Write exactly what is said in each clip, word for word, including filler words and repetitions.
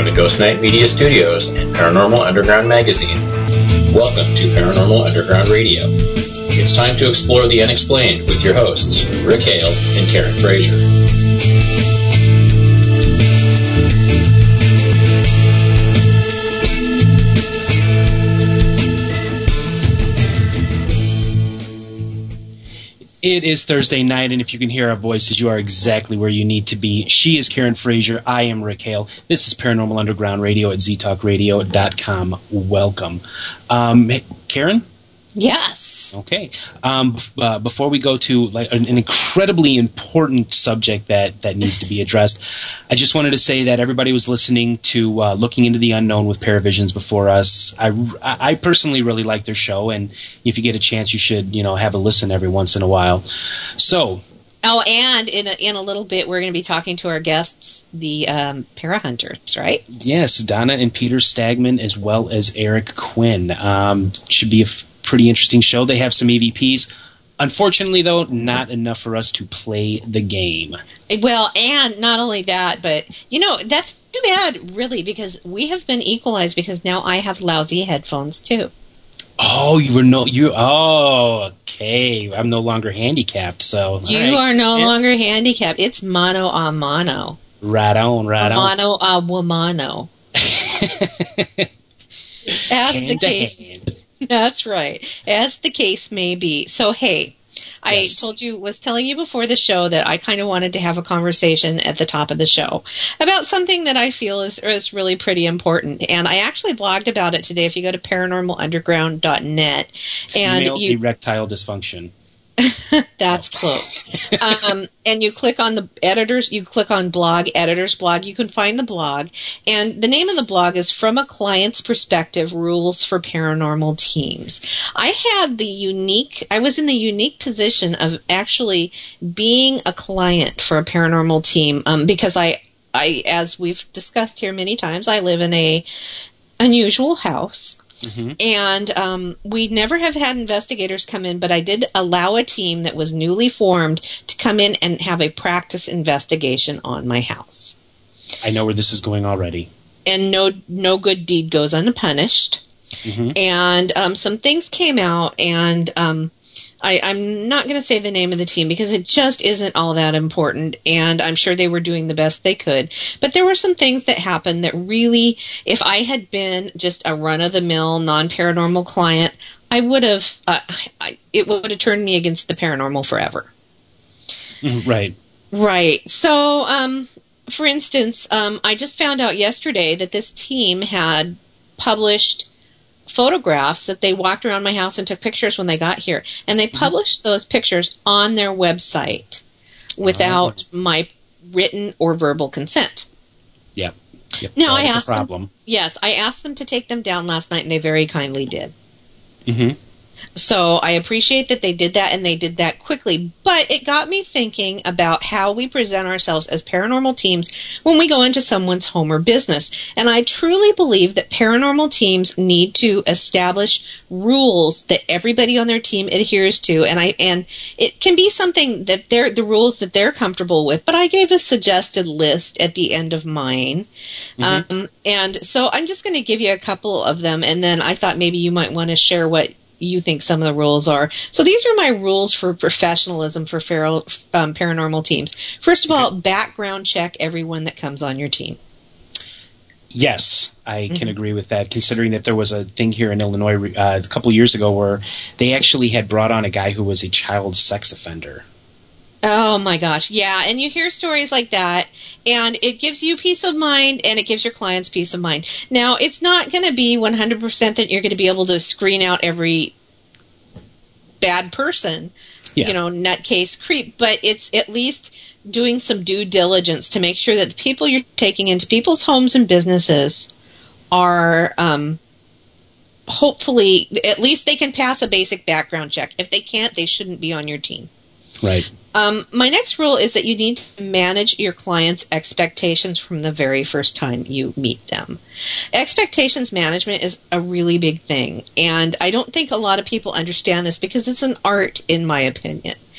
from the Ghost Night Media Studios and Paranormal Underground Magazine, welcome to Paranormal Underground Radio. It's time to explore the unexplained with your hosts, Rick Hale and Karen Frazier. It is Thursday night, and if you can hear our voices, you are exactly where you need to be. She is Karen Frazier. I am Rick Hale. This is Paranormal Underground Radio at z talk radio dot com. Welcome. Um, Karen? Yes. Okay. Um, uh, before we go to like an, an incredibly important subject that, that needs to be addressed, I just wanted to say that everybody was listening to uh, Looking into the Unknown with Paravisions before us. I, I personally really like their show, and if you get a chance, you should you know have a listen every once in a while. So. Oh, and in a, in a little bit, we're going to be talking to our guests, the um, Parahunters, right? Yes, Donna and Peter Stagman, as well as Eric Quinn. Um, should be a f- pretty interesting show. They have some E V Ps. Unfortunately, though, not enough for us to play the game. Well, and not only that, but, you know, that's too bad, really, because we have been equalized because now I have lousy headphones, too. Oh, you were no you. Oh, okay. I'm no longer handicapped, so you right. are no yeah. longer handicapped. It's mano a mano. Right on, right on. Mano a womano. As hand the case, hand. That's right. As the case may be. So, hey. I yes. told you, was telling you before the show that I kind of wanted to have a conversation at the top of the show about something that I feel is, is really pretty important. And I actually blogged about it today if you go to paranormal underground dot net. And Female you, erectile dysfunction. That's oh. close. um, and you click on the editors, you click on blog, editor's blog, you can find the blog. And the name of the blog is From a Client's Perspective, Rules for Paranormal Teams. I had the unique, I was in the unique position of actually being a client for a paranormal team um, because I, I, as we've discussed here many times, I live in a unusual house. Mm-hmm. And um, we never have had investigators come in, but I did allow a team that was newly formed to come in and have a practice investigation on my house. I know where this is going already. And no no good deed goes unpunished. Mm-hmm. And um, some things came out, and um, I, I'm not going to say the name of the team because it just isn't all that important, and I'm sure they were doing the best they could. But there were some things that happened that really, if I had been just a run-of-the-mill, non-paranormal client, I would have, uh, I, it would have turned me against the paranormal forever. Right. Right. So, um, for instance, um, I just found out yesterday that this team had published photographs that they walked around my house and took pictures when they got here, and they published mm-hmm. those pictures on their website without oh. my written or verbal consent. Yep. yep. Now that I asked a problem. them. Yes, I asked them to take them down last night, and they very kindly did. Mm-hmm. So I appreciate that they did that, and they did that quickly. But it got me thinking about how we present ourselves as paranormal teams when we go into someone's home or business. And I truly believe that paranormal teams need to establish rules that everybody on their team adheres to. And I and it can be something that they're the rules that they're comfortable with. But I gave a suggested list at the end of mine. Mm-hmm. Um, and so I'm just going to give you a couple of them, and then I thought maybe you might want to share what you think some of the rules are. So these are my rules for professionalism for feral, um, paranormal teams. First of all, okay. background check everyone that comes on your team. Yes, I can mm-hmm. agree with that, considering that there was a thing here in Illinois uh, a couple years ago where they actually had brought on a guy who was a child sex offender. Oh my gosh, yeah, and you hear stories like that, and it gives you peace of mind, and it gives your clients peace of mind. Now, it's not going to be one hundred percent that you're going to be able to screen out every bad person, yeah. you know, nutcase creep, but it's at least doing some due diligence to make sure that the people you're taking into people's homes and businesses are um, hopefully, at least they can pass a basic background check. If they can't, they shouldn't be on your team. Right. Um, my next rule is that you need to manage your clients' expectations from the very first time you meet them. Expectations management is a really big thing, and I don't think a lot of people understand this because it's an art, in my opinion.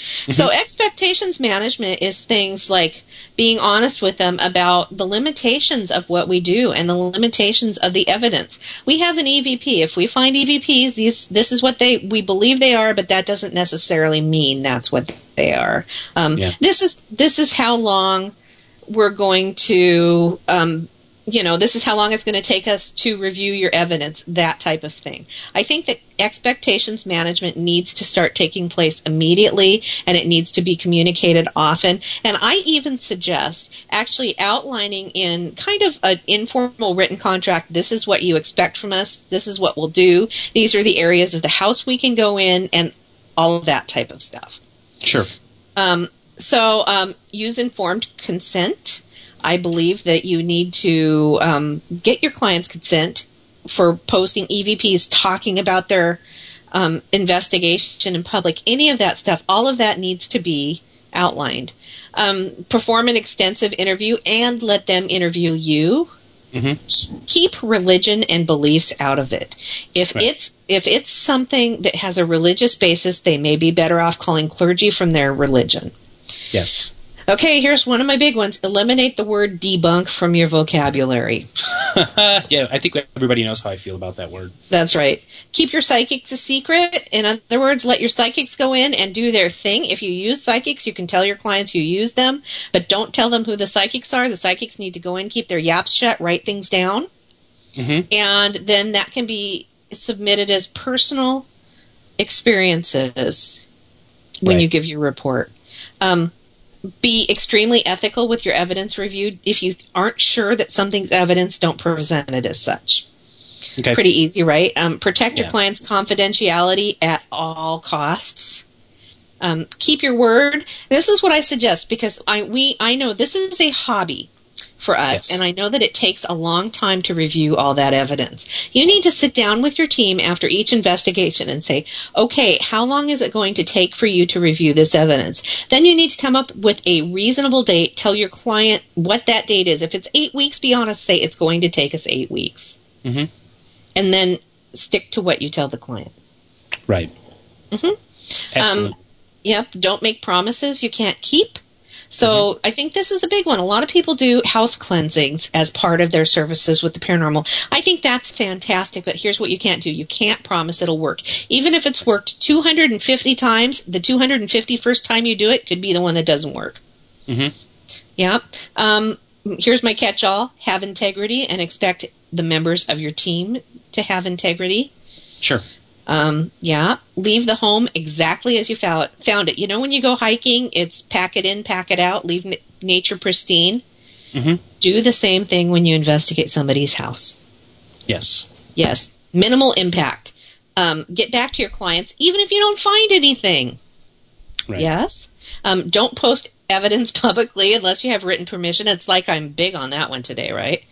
Mm-hmm. So expectations management is things like being honest with them about the limitations of what we do and the limitations of the evidence. We have an E V P. If we find E V Ps, these, this is what they we believe they are, but that doesn't necessarily mean that's what they are. Um, yeah. This is this is how long we're going to. Um, You know, this is how long it's going to take us to review your evidence, that type of thing. I think that expectations management needs to start taking place immediately, and it needs to be communicated often. And I even suggest actually outlining in kind of an informal written contract, this is what you expect from us, this is what we'll do, these are the areas of the house we can go in, and all of that type of stuff. Sure. Um, so um, use informed consent. I believe that you need to um, get your client's consent for posting E V Ps, talking about their um, investigation in public. Any of that stuff, all of that needs to be outlined. Um, perform an extensive interview and let them interview you. Mm-hmm. Keep religion and beliefs out of it. If right. it's if it's something that has a religious basis, they may be better off calling clergy from their religion. Yes. Okay, here's one of my big ones. Eliminate the word debunk from your vocabulary. Yeah, I think everybody knows how I feel about that word. That's right. Keep your psychics a secret. In other words, let your psychics go in and do their thing. If you use psychics, you can tell your clients you use them, but don't tell them who the psychics are. The psychics need to go in, keep their yaps shut, write things down, mm-hmm. and then that can be submitted as personal experiences when right. you give your report. Um, Be extremely ethical with your evidence review. If you aren't sure that something's evidence, don't present it as such. Okay. Pretty easy, right? Um, protect yeah. your client's confidentiality at all costs. Um, keep your word. This is what I suggest because I we I know this is a hobby for us, yes. and I know that it takes a long time to review all that evidence. You need to sit down with your team after each investigation and say, okay, how long is it going to take for you to review this evidence? Then you need to come up with a reasonable date, tell your client what that date is. If it's eight weeks, be honest, say it's going to take us eight weeks. Mm-hmm. And then stick to what you tell the client. Right. Mm-hmm. Excellent. Um, yep, don't make promises you can't keep. So mm-hmm. I think this is a big one. A lot of people do house cleansings as part of their services with the paranormal. I think that's fantastic, but here's what you can't do. You can't promise it'll work. Even if it's worked two hundred fifty times, the two hundred fifty-first time you do it could be the one that doesn't work. Mm-hmm. Yeah. Um, here's my catch-all. Have integrity and expect the members of your team to have integrity. Sure. Um, yeah, leave the home exactly as you found, found it. You know, when you go hiking, it's pack it in, pack it out, leave n- nature pristine. Mm-hmm. Do the same thing when you investigate somebody's house. Yes. Yes. Minimal impact. Um, get back to your clients, even if you don't find anything. Right. Yes. Um, don't post evidence publicly unless you have written permission. It's like I'm big on that one today, right?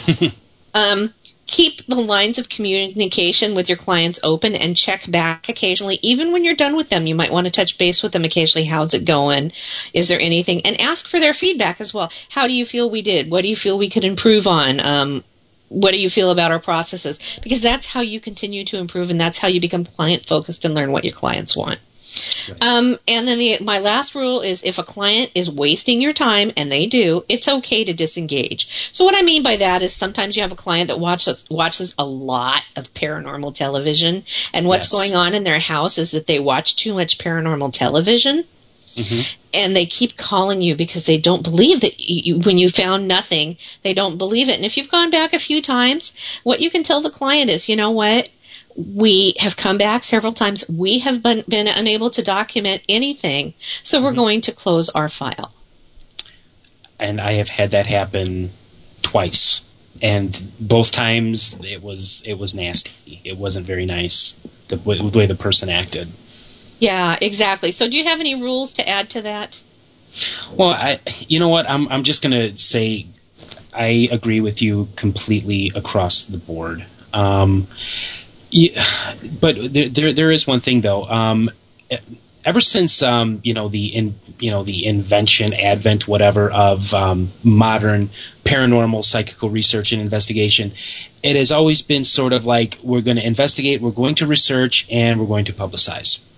um, Keep the lines of communication with your clients open and check back occasionally. Even when you're done with them, you might want to touch base with them occasionally. How's it going? Is there anything? And ask for their feedback as well. How do you feel we did? What do you feel we could improve on? Um, what do you feel about our processes? Because that's how you continue to improve, and that's how you become client-focused and learn what your clients want. Right. Um, and then the, my last rule is if a client is wasting your time, and they do, it's okay to disengage. So what I mean by that is sometimes you have a client that watches watches a lot of paranormal television, and what's yes. going on in their house is that they watch too much paranormal television, mm-hmm. and they keep calling you because they don't believe that you, when you found nothing, they don't believe it. And if you've gone back a few times, what you can tell the client is, you know what? We have come back several times. We have been, been unable to document anything, so we're mm-hmm. going to close our file. And I have had that happen twice, and both times it was it was nasty. It wasn't very nice the, the way the person acted. Yeah, exactly. So, do you have any rules to add to that? Well, I you know what I'm I'm just going to say I agree with you completely across the board. Um, Yeah, but there, there, there is one thing though. Um, ever since um, you know the in, you know the invention, advent, whatever of um, modern paranormal psychical research and investigation, it has always been sort of like we're going to investigate, we're going to research, and we're going to publicize.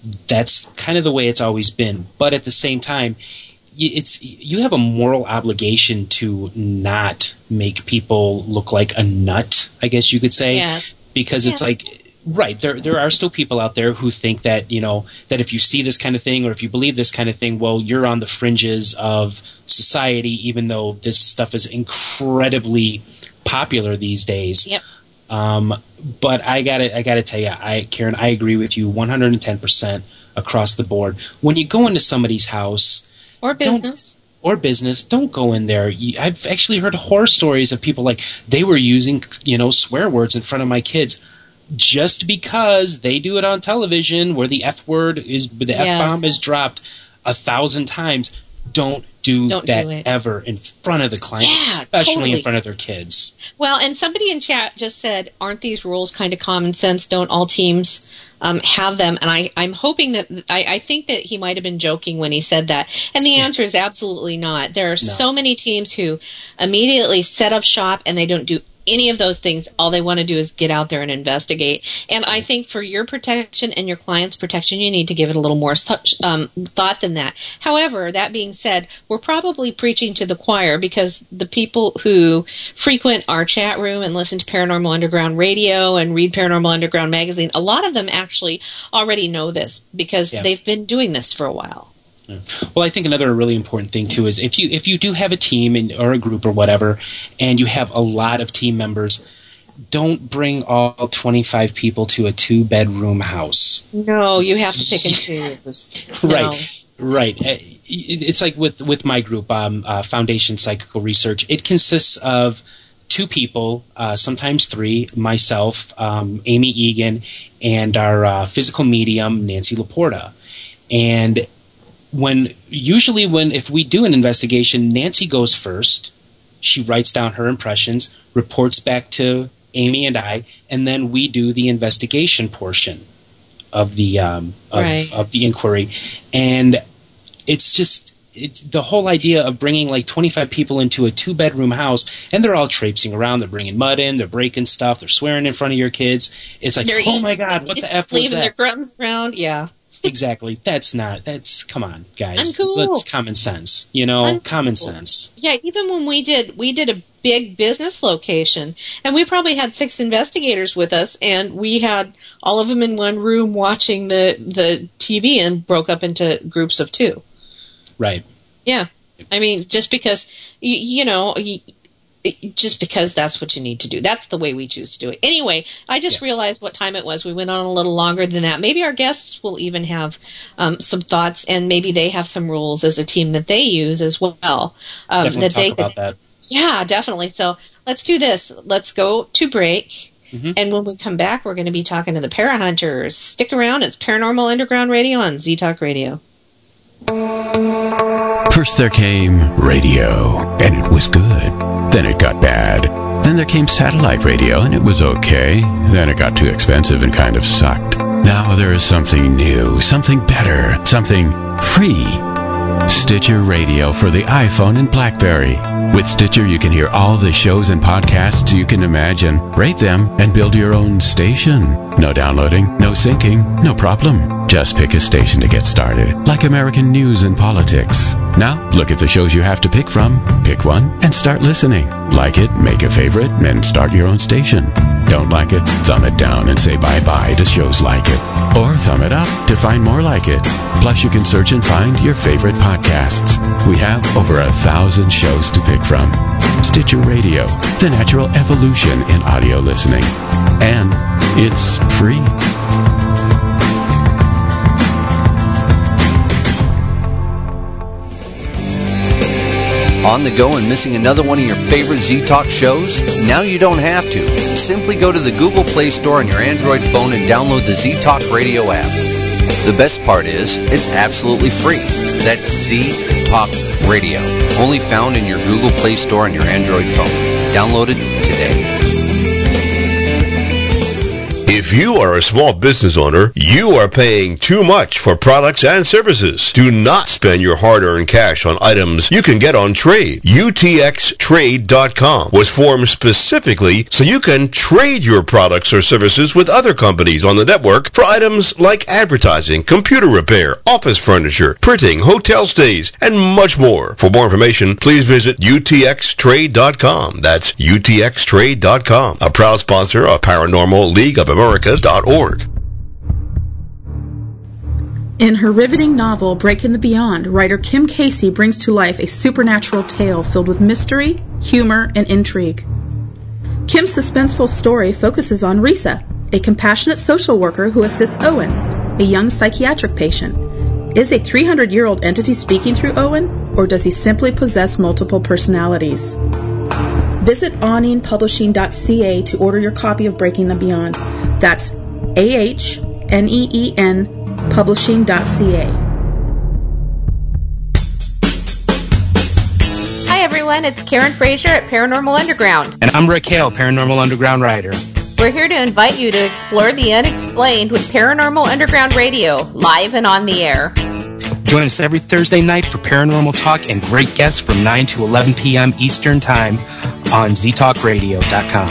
that's kind of the way it's always been. But at the same time, it's you have a moral obligation to not make people look like a nut, I guess you could say, yes. because yes. it's like, right, there there are still people out there who think that, you know, that if you see this kind of thing or if you believe this kind of thing, well, you're on the fringes of society, even though this stuff is incredibly popular these days. Yep. Um, but I gotta, I gotta tell you, I, Karen, I agree with you one hundred ten percent across the board. When you go into somebody's house or business, or business, don't go in there. I've actually heard horror stories of people like they were using, you know, swear words in front of my kids just because they do it on television, where the F word is, the yes. F bomb is dropped a thousand times. Don't do Don't that do it. ever in front of the client, Yeah, especially totally. in front of their kids. Well, and somebody in chat just said, aren't these rules kind of common sense? Don't all teams um, have them? And I, I'm hoping that, I, I think that he might have been joking when he said that. And the Yeah. answer is absolutely not. There are No. so many teams who immediately set up shop and they don't do any of those things. All they want to do is get out there and investigate. And I think for your protection and your client's protection, you need to give it a little more th- um, thought than that. However, that being said, we're probably preaching to the choir, because the people who frequent our chat room and listen to Paranormal Underground Radio and read Paranormal Underground magazine, a lot of them actually already know this because Yeah. they've been doing this for a while. Well, I think another really important thing too is if you if you do have a team and, or a group or whatever, and you have a lot of team members, don't bring all twenty-five people to a two bedroom house. No, you have to pick and choose. Right, No. right. Uh, it- It's like with with my group, um, uh, Foundation Psychical Research. It consists of two people, uh, sometimes three, myself, um, Amy Egan, and our uh, physical medium, Nancy Laporta. And when usually when if we do an investigation, Nancy goes first. She writes down her impressions, reports back to Amy and I, and then we do the investigation portion of the um, of, Right. of the inquiry. And it's just it, the whole idea of bringing like twenty-five people into a two bedroom house, and they're all traipsing around. They're bringing mud in. They're breaking stuff. They're swearing in front of your kids. It's like, They're oh eating- my god, what the f was leaving their that? crumbs around, yeah. Exactly. That's not. That's come on, guys. Uncool. Let's common sense. You know, Uncool. common sense. Yeah, even when we did, we did a big business location, and we probably had six investigators with us, and we had all of them in one room watching the the T V, and broke up into groups of two. Right. Yeah, I mean, just because you, you know. You, It, just because that's what you need to do. That's the way we choose to do it. Anyway, I just Yeah. realized what time it was. We went on a little longer than that. Maybe our guests will even have um, some thoughts, and maybe they have some rules as a team that they use as well. Um, Definitely that talk they about that. Yeah, definitely. So let's do this. Let's go to break. Mhm. And when we come back, we're going to be talking to the Parahunters. Stick around. It's Paranormal Underground Radio on Z-Talk Radio. First there came radio, and it was good. Then it got bad. Then there came satellite radio, and it was okay. Then it got too expensive and kind of sucked. Now there is something new, something better, something free. Stitcher Radio for the iPhone and BlackBerry. With Stitcher, you can hear all the shows and podcasts you can imagine, rate them, and build your own station. No downloading, no syncing, no problem. Just pick a station to get started, like American news and politics. Now, look at the shows you have to pick from, pick one, and start listening. Like it, make a favorite, and start your own station. Don't like it? Thumb it down and say bye-bye to shows like it. Or thumb it up to find more like it. Plus, you can search and find your favorite podcasts. We have over a thousand shows to pick from. Stitcher Radio, the natural evolution in audio listening. And it's free. On the go and missing another one of your favorite Z-Talk shows? Now you don't have to. Simply go to the Google Play Store on your Android phone and download the Z-Talk Radio app. The best part is, it's absolutely free. That's Z-Talk Radio, only found in your Google Play Store on your Android phone. Download it today. If If you are a small business owner, you are paying too much for products and services. Do not spend your hard-earned cash on items you can get on trade. U T X trade dot com was formed specifically so you can trade your products or services with other companies on the network for items like advertising, computer repair, office furniture, printing, hotel stays, and much more. For more information, please visit U T X trade dot com. That's U T X trade dot com, a proud sponsor of Paranormal League of America dot org. In her riveting novel, Breaking the Beyond, writer Kim Casey brings to life a supernatural tale filled with mystery, humor, and intrigue. Kim's suspenseful story focuses on Risa, a compassionate social worker who assists Owen, a young psychiatric patient. Is a three hundred year old entity speaking through Owen, or does he simply possess multiple personalities? Visit awning publishing dot c a to order your copy of Breaking the Beyond. That's A H N E E N publishing dot c a. Hi everyone, it's Karen Frazier at Paranormal Underground. And I'm Rick Hale, Paranormal Underground writer. We're here to invite you to explore the unexplained with Paranormal Underground Radio, live and on the air. Join us every Thursday night for paranormal talk and great guests from nine to eleven p.m. Eastern Time on z talk radio dot com.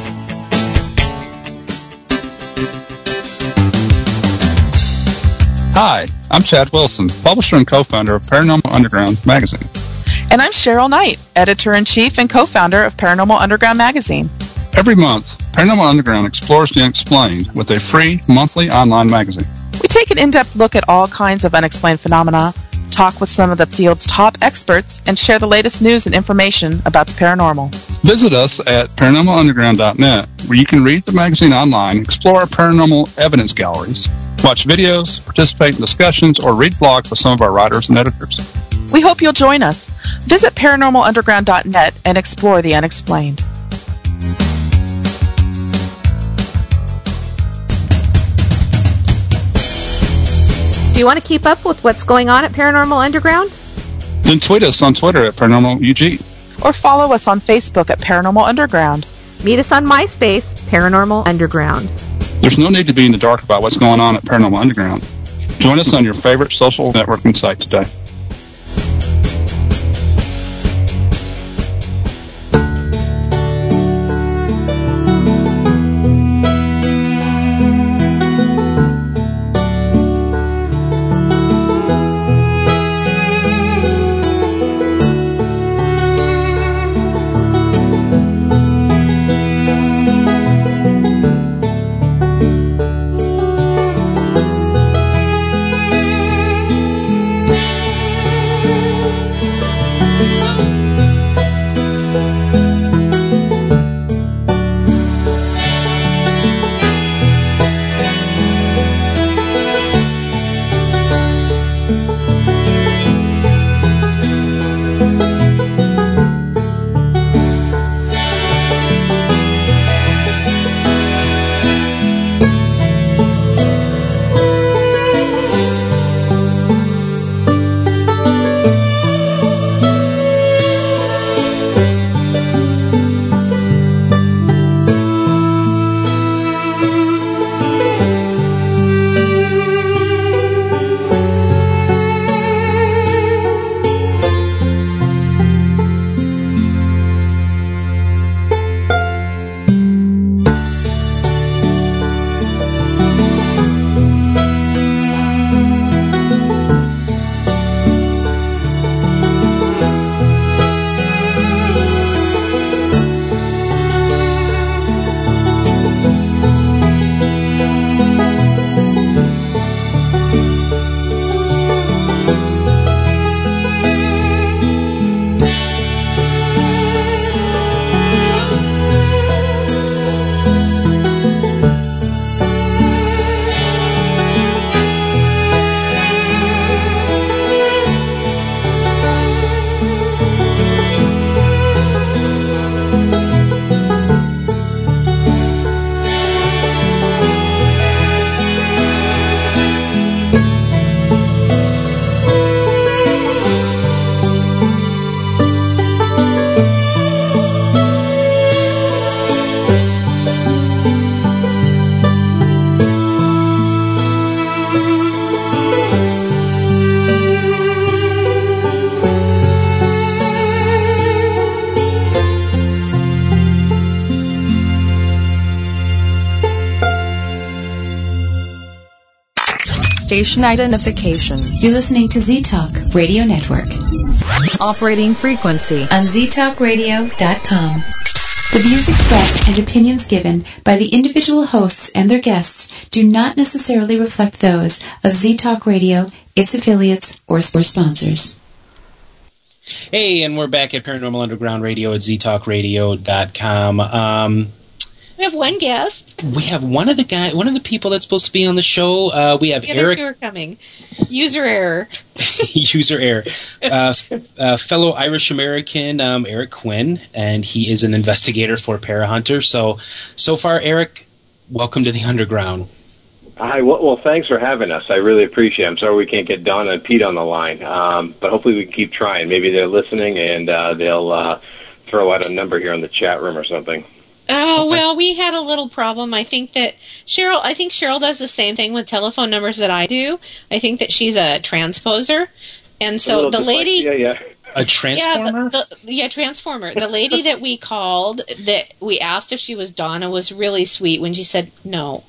Hi, I'm Chad Wilson, publisher and co-founder of Paranormal Underground magazine. And I'm Cheryl Knight, editor-in-chief and co-founder of Paranormal Underground magazine. Every month, Paranormal Underground explores the unexplained with a free monthly online magazine. We take an in-depth look at all kinds of unexplained phenomena, talk with some of the field's top experts, and share the latest news and information about the paranormal. Visit us at paranormal underground dot net, where you can read the magazine online, explore our paranormal evidence galleries, watch videos, participate in discussions, or read blogs with some of our writers and editors. We hope you'll join us. Visit paranormal underground dot net and explore the unexplained. Do you want to keep up with what's going on at Paranormal Underground? Then tweet us on Twitter at Paranormal U G. Or follow us on Facebook at Paranormal Underground. Meet us on MySpace, Paranormal Underground. There's no need to be in the dark about what's going on at Paranormal Underground. Join us on your favorite social networking site today. station identification. You're listening to Z-Talk Radio Network. Operating frequency on z talk radio dot com. The views expressed and opinions given by the individual hosts and their guests do not necessarily reflect those of Z-Talk Radio, its affiliates, or, or sponsors. Hey, and we're back at Paranormal Underground Radio at z talk radio dot com. Um, we have one guest. We have one of the guy, one of the people that's supposed to be on the show. Uh, we have the Eric. Other two are coming. User error. User error. Uh, uh, fellow Irish American um, Eric Quinn, and he is an investigator for Parahunter. So, so far, Eric, welcome to the Underground. Hi. Well, well, thanks for having us. I really appreciate it. I'm sorry we can't get Donna and Pete on the line, um, but hopefully we can keep trying. Maybe they're listening and uh, they'll uh, throw out a number here in the chat room or something. Oh, well, we had a little problem. I think that Cheryl, I think Cheryl does the same thing with telephone numbers that I do. I think that she's a transposer. And so the lady... Yeah, yeah. A transformer? Yeah, the, the, yeah, transformer. The lady that we called, that we asked if she was Donna, was really sweet when she said, no.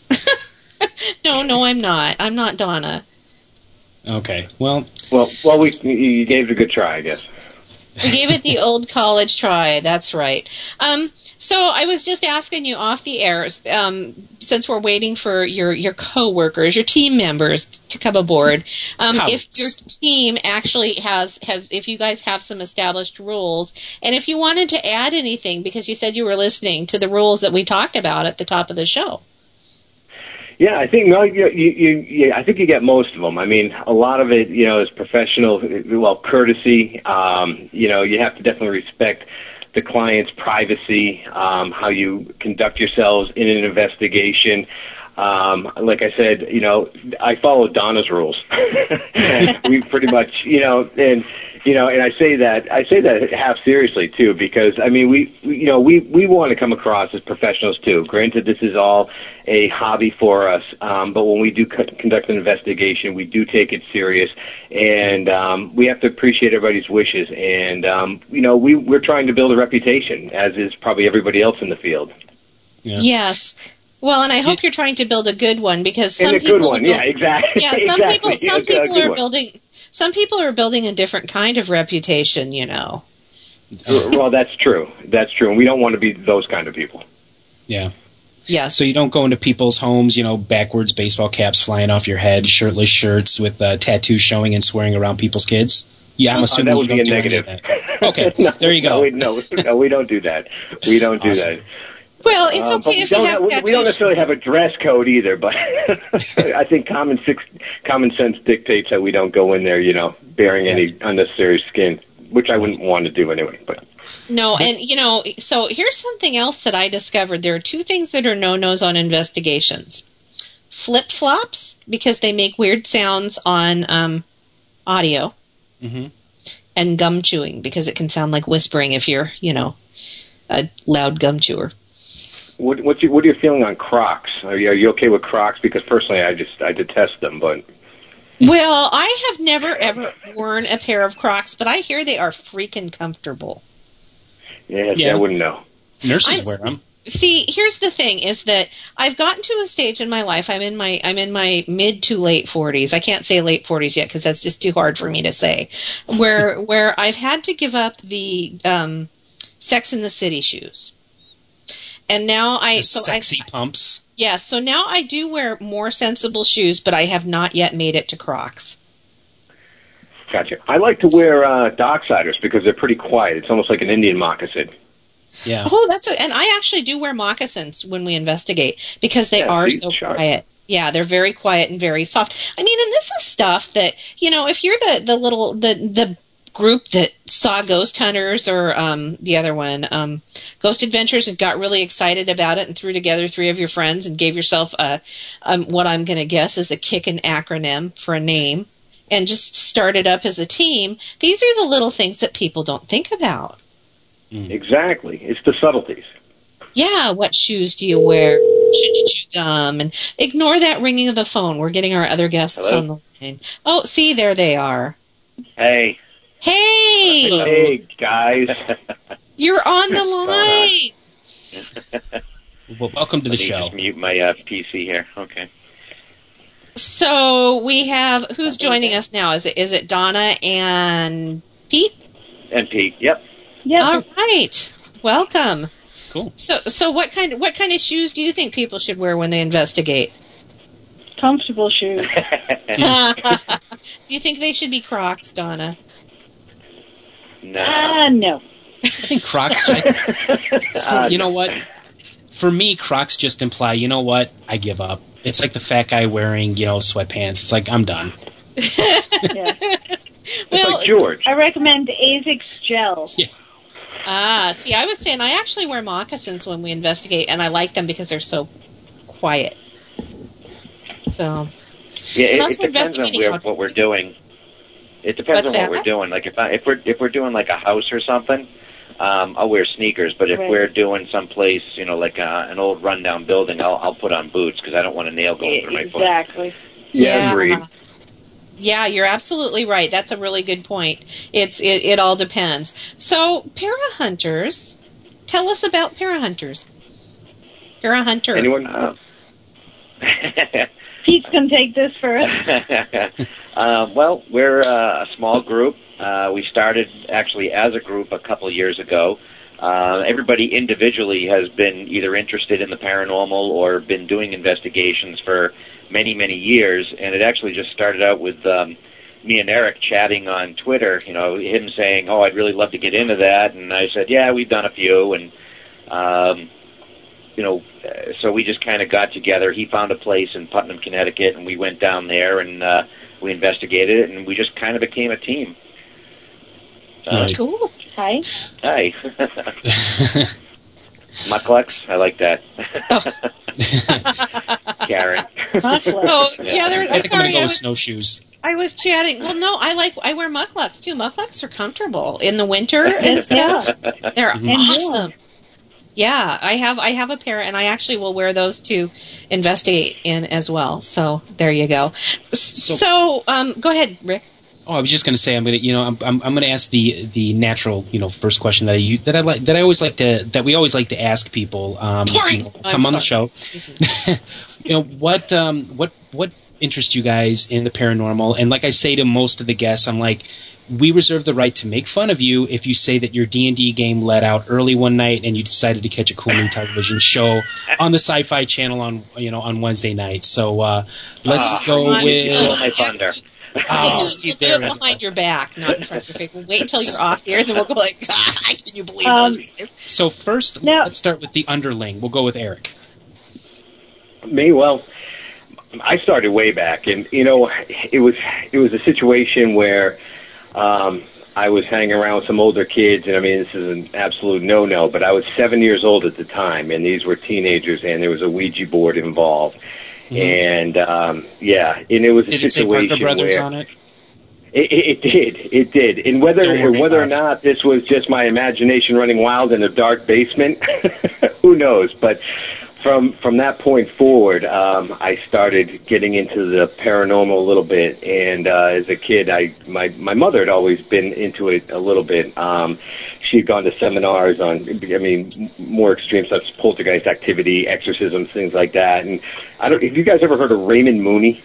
no, no, I'm not. I'm not Donna. Okay, well... Well, well, we you gave it a good try, I guess. We gave it the old college try. That's right. Um, so I was just asking you off the air, um, since we're waiting for your, your co-workers, your team members to come aboard, um, if your team actually has, has, if you guys have some established rules, and if you wanted to add anything, because you said you were listening to the rules that we talked about at the top of the show. Yeah, I think no, you, you, you, I think you get most of them. I mean, a lot of it, you know, is professional, well, courtesy. Um, you know, you have to definitely respect the client's privacy, um, how you conduct yourselves in an investigation. Um, like I said, you know, I follow Donna's rules. We pretty much, you know, and you know, and I say that I say that half seriously too, because I mean, we, we you know, we we want to come across as professionals too. Granted, this is all a hobby for us, um, but when we do co- conduct an investigation, we do take it serious, and um, we have to appreciate everybody's wishes. And um, you know, we we're trying to build a reputation, as is probably everybody else in the field. Yeah. Yes. Well, and I hope you're trying to build a good one, because some and a people good one, build, yeah, exactly. Yeah, some exactly. people some yeah, people are one. building some people are building a different kind of reputation, you know. Well, that's true. That's true, and we don't want to be those kind of people. Yeah. Yes. So you don't go into people's homes, you know, backwards baseball caps flying off your head, shirtless shirts with uh, tattoos showing and swearing around people's kids. Yeah, I'm assuming uh, that would you be don't a do negative. Any of that. Okay, no, there you go. No we, no, no, we don't do that. We don't do awesome. that. Well, it's um, okay if you have we, tattoos. we don't necessarily have a dress code either, but I think common six, common sense dictates that we don't go in there, you know, bearing any unnecessary skin, which I wouldn't want to do anyway. But no, and you know, so here's something else that I discovered. There are two things that are no-nos on investigations: flip-flops, because they make weird sounds on um, audio, mm-hmm. and gum chewing, because it can sound like whispering if you're, you know, a loud gum chewer. What, what's your, what are your feeling on Crocs? Are you, are you okay with Crocs? Because personally, I just I detest them. But well, I have never ever worn a pair of Crocs, but I hear they are freaking comfortable. Yeah, yeah. I wouldn't know. Nurses I'm, wear them. See, here's the thing: is that I've gotten to a stage in my life. I'm in my I'm in my mid to late forties. I can't say late forties yet because that's just too hard for me to say. Where where I've had to give up the um, Sex in the City shoes. And now I the so sexy I, pumps. Yeah, so now I do wear more sensible shoes, but I have not yet made it to Crocs. Gotcha. I like to wear uh, Docksiders because they're pretty quiet. It's almost like an Indian moccasin. Yeah. Oh, that's a, and I actually do wear moccasins when we investigate because they yeah, are so sharp. quiet. Yeah, they're very quiet and very soft. I mean, and this is stuff that, you know, if you're the the little the the group that saw Ghost Hunters or um, the other one, um, Ghost Adventures, and got really excited about it and threw together three of your friends and gave yourself a, um, what I'm going to guess is a kickin' acronym for a name and just started up as a team. These are the little things that people don't think about. Mm. Exactly. It's the subtleties. Yeah, what shoes do you wear? Should you chew gum? And ignore that ringing of the phone. We're getting our other guests Hello? on the line. Oh, see, there they are. Hey. Hey! Hey, guys. You're on the line! Well, welcome to the Let me show. Just mute my uh, P C here. Okay. So we have, who's joining us now? Is it is it Donna and Pete? And Pete, yep. Yep. All right. Welcome. Cool. So so what kind what kind of shoes do you think people should wear when they investigate? Comfortable shoes. Do you think they should be Crocs, Donna? No. Uh, no. I think Crocs. For, you know what? For me, Crocs just imply, you know what? I give up. It's like the fat guy wearing, you know, sweatpants. It's like, I'm done. Yeah. Well, like George. I recommend ASICS Gel. Yeah. Ah, see, I was saying I actually wear moccasins when we investigate, and I like them because they're so quiet. So, Yeah, it, that's it what depends on investigating where, how- what we're doing. It depends What's on that? what we're doing. Like if I, if we're if we're doing like a house or something, um, I'll wear sneakers. But if Right. we're doing someplace, you know, like uh, an old rundown building, I'll I'll put on boots because I don't want a nail going through my foot. Exactly. Yeah. agreed. Yeah, you're absolutely right. That's a really good point. It's it, it all depends. So, parahunters, tell us about parahunters. Parahunter. Anyone? Uh, Pete's going to take this for us. uh, well, we're uh, a small group. Uh, we started actually as a group a couple of years ago. Uh, everybody individually has been either interested in the paranormal or been doing investigations for many, many years, and it actually just started out with um, me and Eric chatting on Twitter, you know, him saying, oh, I'd really love to get into that, and I said, yeah, we've done a few, and, um, you know, uh, so we just kind of got together. He found a place in Putnam, Connecticut, and we went down there, and uh, we investigated it, and we just kind of became a team. Uh, Cool. Hi. Hi. Mucklucks, I like that. Karen. Oh, yeah, there, I I'm think I'm sorry. going to go I with was, snowshoes. I was chatting. Well, no, I like I wear mucklucks too. Mucklucks are comfortable in the winter and stuff. They're Mhm. awesome. Yeah, I have I have a pair, and I actually will wear those to investigate in as well. So there you go. So, so um, go ahead, Rick. Oh, I was just going to say I'm going to, you know, I'm I'm, I'm going to ask the the natural, you know, first question that I u- that I like that I always like to that we always like to ask people. Um, you know, I'm come on the sorry. show. You know what um what what interests you guys in the paranormal? And like I say to most of the guests, I'm like, we reserve the right to make fun of you if you say that your D and D game let out early one night and you decided to catch a cool new television show on the Sci-Fi Channel on you know on Wednesday night. So uh, let's Oh, go you stole with. my thunder. Oh, We'll see, do, we'll there do it it is. behind your back, not in front of your face. We'll wait until you're off here, and then we'll go like, ah, can you believe Um, those guys? So first, Now- let's start with the underling. We'll go with Eric. Me, well, I started way back, and you know, it was it was a situation where um, I was hanging around with some older kids, and I mean, this is an absolute no-no. But I was seven years old at the time, and these were teenagers, and there was a Ouija board involved, Mhm. and um, yeah, and it was a Did it say situation Parker Brothers where on it? It, it, it did. It did. And whether Don't worry whether or about not this was just my imagination running wild in a dark basement, who knows? But from from that point forward, um, I started getting into the paranormal a little bit. And uh, as a kid, I my my mother had always been into it a little bit. Um, she'd gone to seminars on, I mean, more extreme stuff, poltergeist activity, exorcisms, things like that. And I don't. Have you guys ever heard of Raymond Mooney?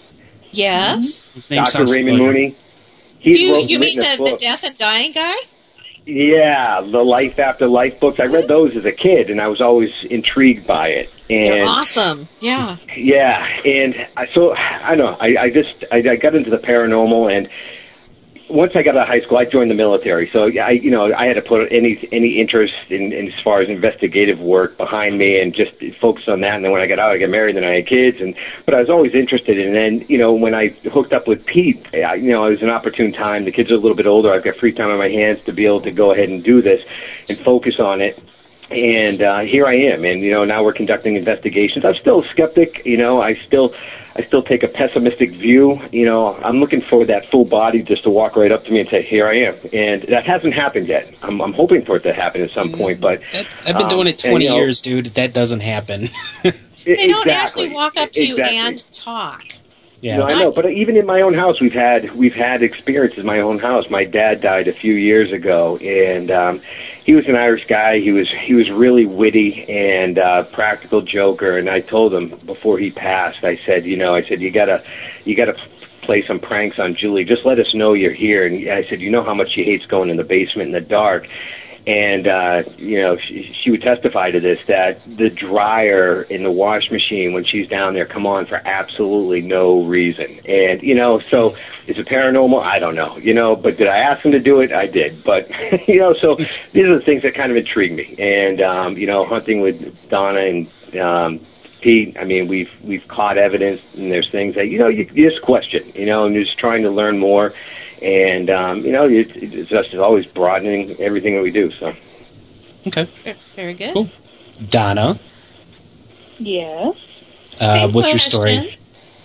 Yes. His name Doctor sounds Raymond familiar. Mooney. He You, wrote you mean written a the, the book. death and dying guy? Yeah, the Life After Life books. I read those as a kid, and I was always intrigued by it. They're And awesome. Yeah. yeah, and I, so I don't know. I, I just I, I got into the paranormal, and once I got out of high school, I joined the military. So I, you know, I had to put any any interest in, in as far as investigative work behind me, and just focus on that. And then when I got out, I got married, and I had kids. And but I was always interested. And then you know, when I hooked up with Pete, I, you know, it was an opportune time. The kids are a little bit older. I've got free time on my hands to be able to go ahead and do this and focus on it. And uh, here I am, and you know, now we're conducting investigations. I'm still a skeptic, you know. I still, I still take a pessimistic view. You know, I'm looking for that full body just to walk right up to me and say, "Here I am," and that hasn't happened yet. I'm, I'm hoping for it to happen at some point, but That, I've been um, doing it and, twenty you know, years, dude. That doesn't happen. They don't exactly, actually walk up to exactly. you and talk. Yeah. No, I know, but even in my own house, we've had we've had experiences in my own house. My dad died a few years ago, and um, he was an Irish guy. He was he was really witty and uh, practical joker. And I told him before he passed, I said, you know, I said you gotta you gotta play some pranks on Julie. Just let us know you're here. And I said, you know how much she hates going in the basement in the dark. And, uh, you know, she, she would testify to this, that the dryer in the wash machine when she's down there come on for absolutely no reason. And, you know, so is it paranormal? I don't know, you know, but did I ask him to do it? I did. But, you know, so these are the things that kind of intrigue me. And, um, you know, hunting with Donna and um, Pete, I mean, we've we've caught evidence, and there's things that, you know, you, you just question, you know, and you're just trying to learn more. And, um, you know, it, it's just always broadening everything that we do. So, okay. Very good. Cool. Donna, Yes. uh, what's your story?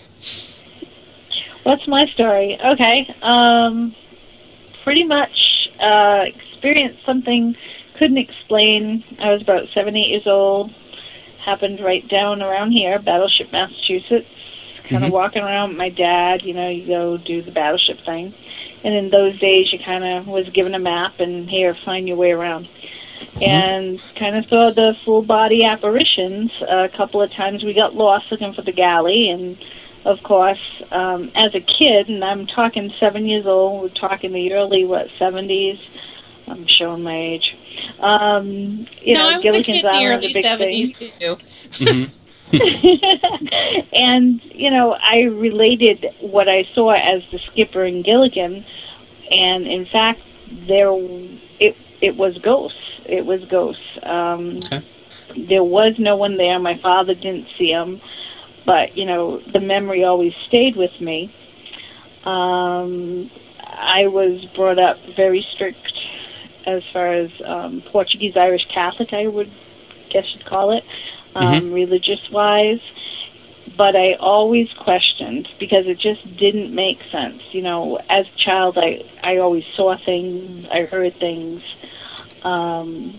What's my story? Okay. Um, pretty much uh, experienced something, couldn't explain. I was about seven, eight years old. Happened right down around here, Battleship, Massachusetts. Kind of Mhm. walking around with my dad. You know, you go do the Battleship thing. And in those days, you kind of was given a map and here, find your way around. And kind of saw the full body apparitions. A couple of times we got lost looking for the galley. And of course, um, as a kid, and I'm talking seven years old, we're talking the early, what, seventies? I'm showing my age. Um, you no, know, I was Gilligan's a kid in the Island, early a big seventies thing. too. And, you know, I related what I saw as the skipper in Gilligan, and in fact, there it it was ghosts. It was ghosts. Um, okay. There was no one there. My father didn't see them, but, you know, the memory always stayed with me. Um, I was brought up very strict as far as um, Portuguese Irish Catholic, I would guess you'd call it. Um, Mhm. religious-wise, but I always questioned because it just didn't make sense. You know, as a child, I, I always saw things, I heard things, um,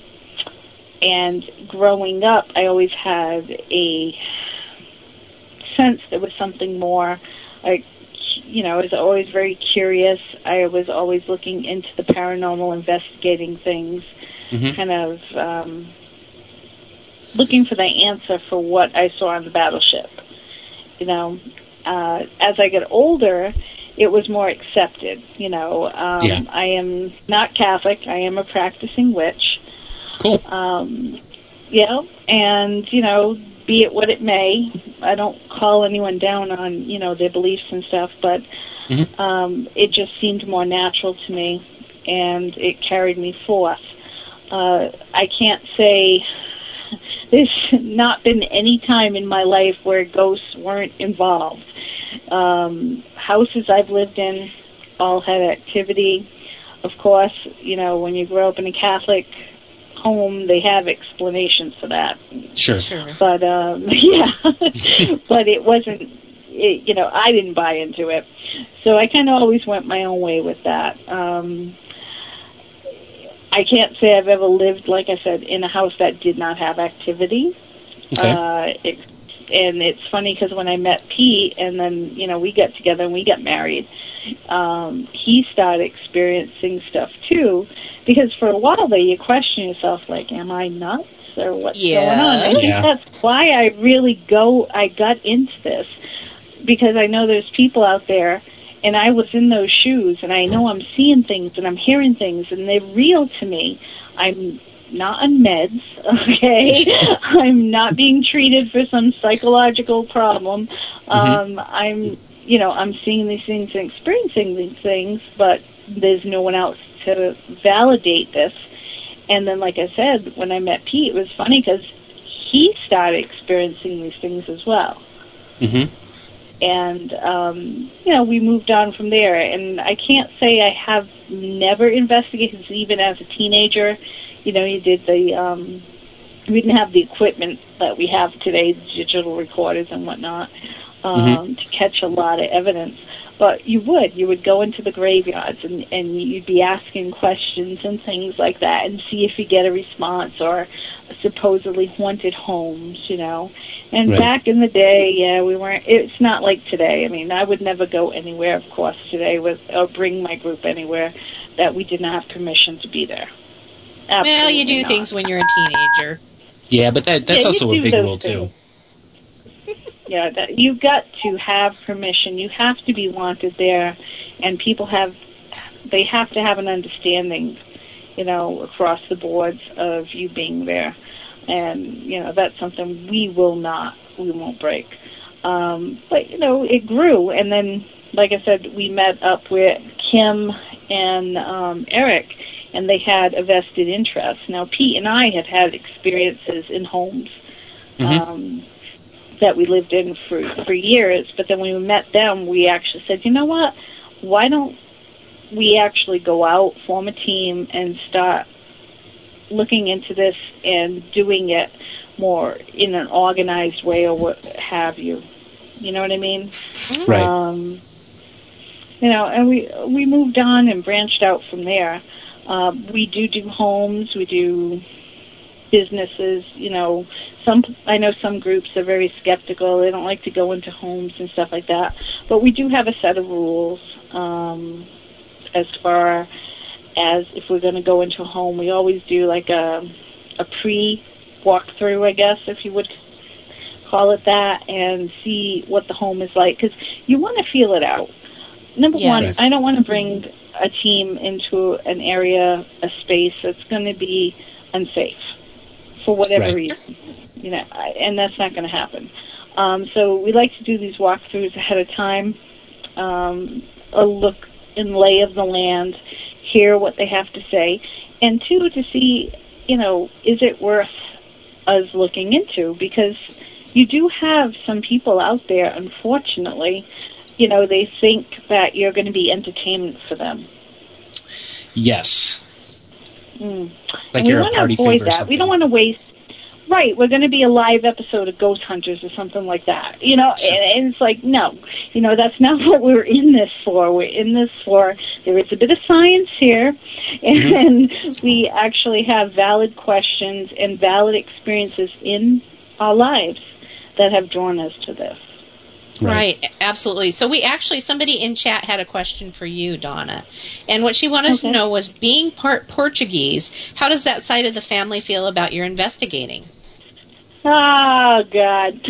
and growing up, I always had a sense there was something more. Like, you know, I was always very curious. I was always looking into the paranormal, investigating things, Mhm. kind of... Um, looking for the answer for what I saw on the battleship. You know, uh, as I get older, it was more accepted. You know, um, Yeah. I am not Catholic. I am a practicing witch. Cool. Um, you know, and, you know, be it what it may, I don't call anyone down on, you know, their beliefs and stuff, but Mhm. um, it just seemed more natural to me, and it carried me forth. Uh, I can't say... There's not been any time in my life where ghosts weren't involved. Um, houses I've lived in all had activity. Of course, you know, when you grow up in a Catholic home, they have explanations for that. Sure. But, um, yeah, but it wasn't, it, you know, I didn't buy into it. So I kind of always went my own way with that. Um, I can't say I've ever lived, like I said, in a house that did not have activity. Okay. Uh, it, and it's funny because when I met Pete, and then, you know, we got together and we got married, um, he started experiencing stuff too. Because for a while there, you question yourself, like, am I nuts or what's Yeah. going on? I think Yeah. that's why I really go, I got into this. Because I know there's people out there, and I was in those shoes, and I know I'm seeing things and I'm hearing things, and they're real to me. I'm not on meds, okay? I'm not being treated for some psychological problem. Um, I'm, you know, I'm seeing these things and experiencing these things, but there's no one else to validate this. And then, like I said, when I met Pete, it was funny because he started experiencing these things as well. Mm-hmm. And, um, you know, we moved on from there. And I can't say I have never investigated, 'cause even as a teenager, you know, you did the, um, we didn't have the equipment that we have today, digital recorders and whatnot, um, Mhm. to catch a lot of evidence. But you would. You would go into the graveyards and, and you'd be asking questions and things like that and see if you get a response, or supposedly haunted homes, you know. And Right. back in the day, yeah, we weren't, it's not like today. I mean, I would never go anywhere, of course, today with, or bring my group anywhere that we did not have permission to be there. Absolutely well, you do not. things when you're a teenager. Yeah, but that that's Yeah, also you a do big those rule things. too. Yeah, that, you've got to have permission. You have to be wanted there, and people have, they have to have an understanding, you know, across the boards of you being there. And, you know, that's something we will not, we won't break. Um, but, you know, it grew, and then, like I said, we met up with Kim and um, Eric, and they had a vested interest. Now, Pete and I had had experiences in homes Mm-hmm. um, that we lived in for, for years, but then when we met them, we actually said, you know what, why don't we actually go out, form a team, and start looking into this and doing it more in an organized way or what have you. You know what I mean? Right. Um, you know, and we we moved on and branched out from there. Uh, we do do homes. We do businesses. You know, some I know some groups are very skeptical. They don't like to go into homes and stuff like that. But we do have a set of rules um, as far as if we're going to go into a home. We always do like a a pre walkthrough, I guess, if you would call it that, and see what the home is like, because you want to feel it out. Number Yes. one, I don't want to bring a team into an area, a space that's going to be unsafe for whatever Right. reason, you know, I- and that's not going to happen. Um, so we like to do these walkthroughs ahead of time, um, a look and lay of the land, hear what they have to say, and two, to see, you know, is it worth us looking into? Because you do have some people out there, unfortunately, you know, they think that you're going to be entertainment for them. Yes. Mm. Like And we you're a want to party avoid favor or that. something. We don't want to waste. Right, we're going to be a live episode of Ghost Hunters or something like that. You know, and, and it's like, no, you know, that's not what we're in this for. We're in this for, there is a bit of science here, and Mm-hmm. we actually have valid questions and valid experiences in our lives that have drawn us to this. Right. absolutely. So we actually, somebody in chat had a question for you, Donna. And what she wanted Okay. to know was, being part Portuguese, how does that side of the family feel about your investigating? Oh, God.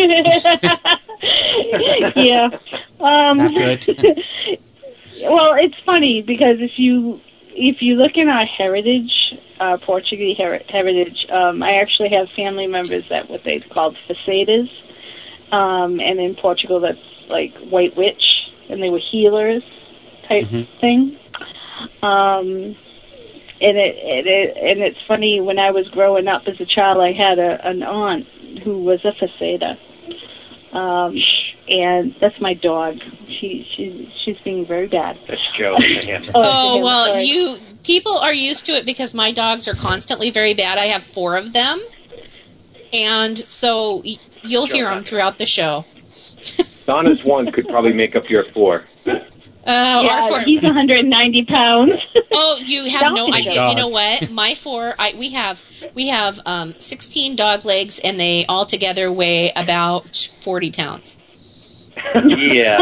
Yeah. Um, Not good. Well, it's funny because if you if you look in our heritage, uh, Portuguese her- heritage, um, I actually have family members that what they called facetas, um, and in Portugal that's like white witch, and they were healers type Mhm. thing. Um, and it, it, it and it's funny, when I was growing up as a child, I had a, an aunt who was a faceta. Um, and that's my dog. She she's she's being very bad. That's Joe. Yeah. Oh, okay, well, sorry. you people are used to it because my dogs are constantly very bad. I have four of them. And so y- you'll hear them throughout the show. Donna's one could probably make up your four. Uh, Yeah, our four, he's one hundred ninety pounds. Oh, you have Don't no be idea. God. You know what? My four, I, we have we have um, sixteen dog legs, and they all together weigh about forty pounds. Yeah.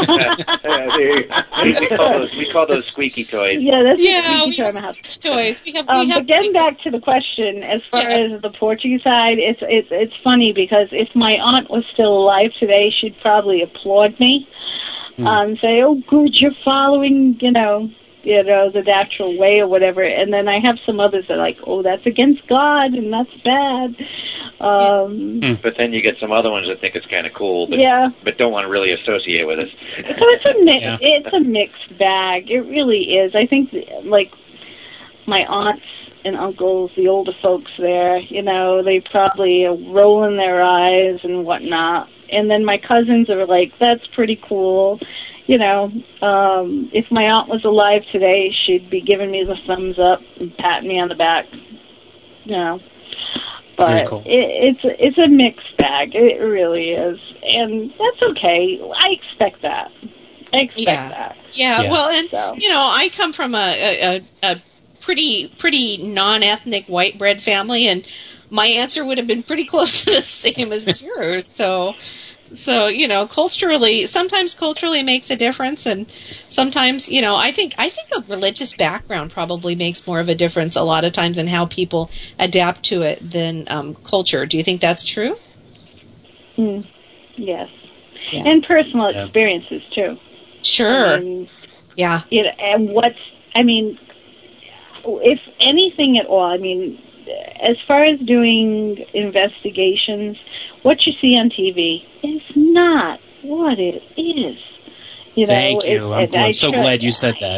we, call those, we call those squeaky toys. Yeah, that's Yeah, what we we have in the house. toys. We have. Um, we have but getting back to the question, as far Yes. as the Portuguese side, it's it's it's funny because if my aunt was still alive today, she'd probably applaud me, Mm. um, say, "Oh, good, you're following, you know, you know, the natural way or whatever." And then I have some others that are like, "Oh, that's against God and that's bad." Um, But then you get some other ones that think it's kind of cool, but Yeah. but don't want to really associate with us. So it's a mix. Yeah. It's a mixed bag. It really is. I think, like my aunts and uncles, the older folks there, you know, they probably are rolling their eyes and whatnot. And then my cousins are like, "That's pretty cool." You know, um, if my aunt was alive today, she'd be giving me the thumbs up and patting me on the back. You know. Very But cool. it, it's it's a mixed bag. It really is, and that's okay. I expect that. I expect Yeah. that. Yeah, Yeah. well, and So. you know, I come from a, a, a, a pretty pretty non-ethnic white bread family, and my answer would have been pretty close to the same as yours. So, So, you know, culturally, sometimes culturally makes a difference, and sometimes, you know, I think I think a religious background probably makes more of a difference a lot of times in how people adapt to it than um, culture. Do you think that's true? Mm, yes. Yeah. And personal Yeah. experiences, too. Sure. I mean, yeah. You know, and what's, I mean, if anything at all, I mean, as far as doing investigations, what you see on T V is not what it is. You know, Thank you. it- I'm, it- I'm I so try- glad you said that.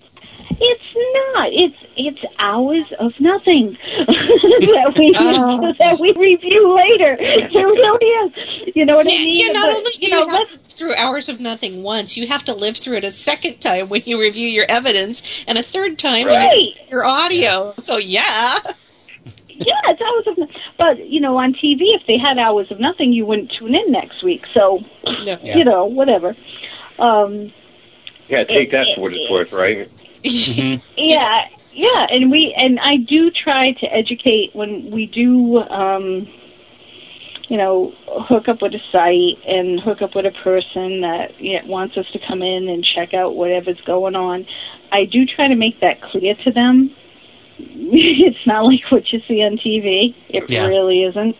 It's not. It's it's hours of nothing that we Oh. that we review later. It really is. You know what I Yeah, mean? yeah, not But, only do you you, know, have let's to live through hours of nothing once, you have to live through it a second time when you review your evidence, and a third time when you Right. review your audio. So, yeah. yeah, it's hours of nothing. But you know, on T V, if they had hours of nothing, you wouldn't tune in next week. So, No. you know, whatever. Um, Yeah, take that for what it's worth, right? Yeah, yeah, and we and I do try to educate when we do, um, you know, hook up with a site and hook up with a person that you know, wants us to come in and check out whatever's going on. I do try to make that clear to them. It's not like what you see on T V. It Yeah. really isn't.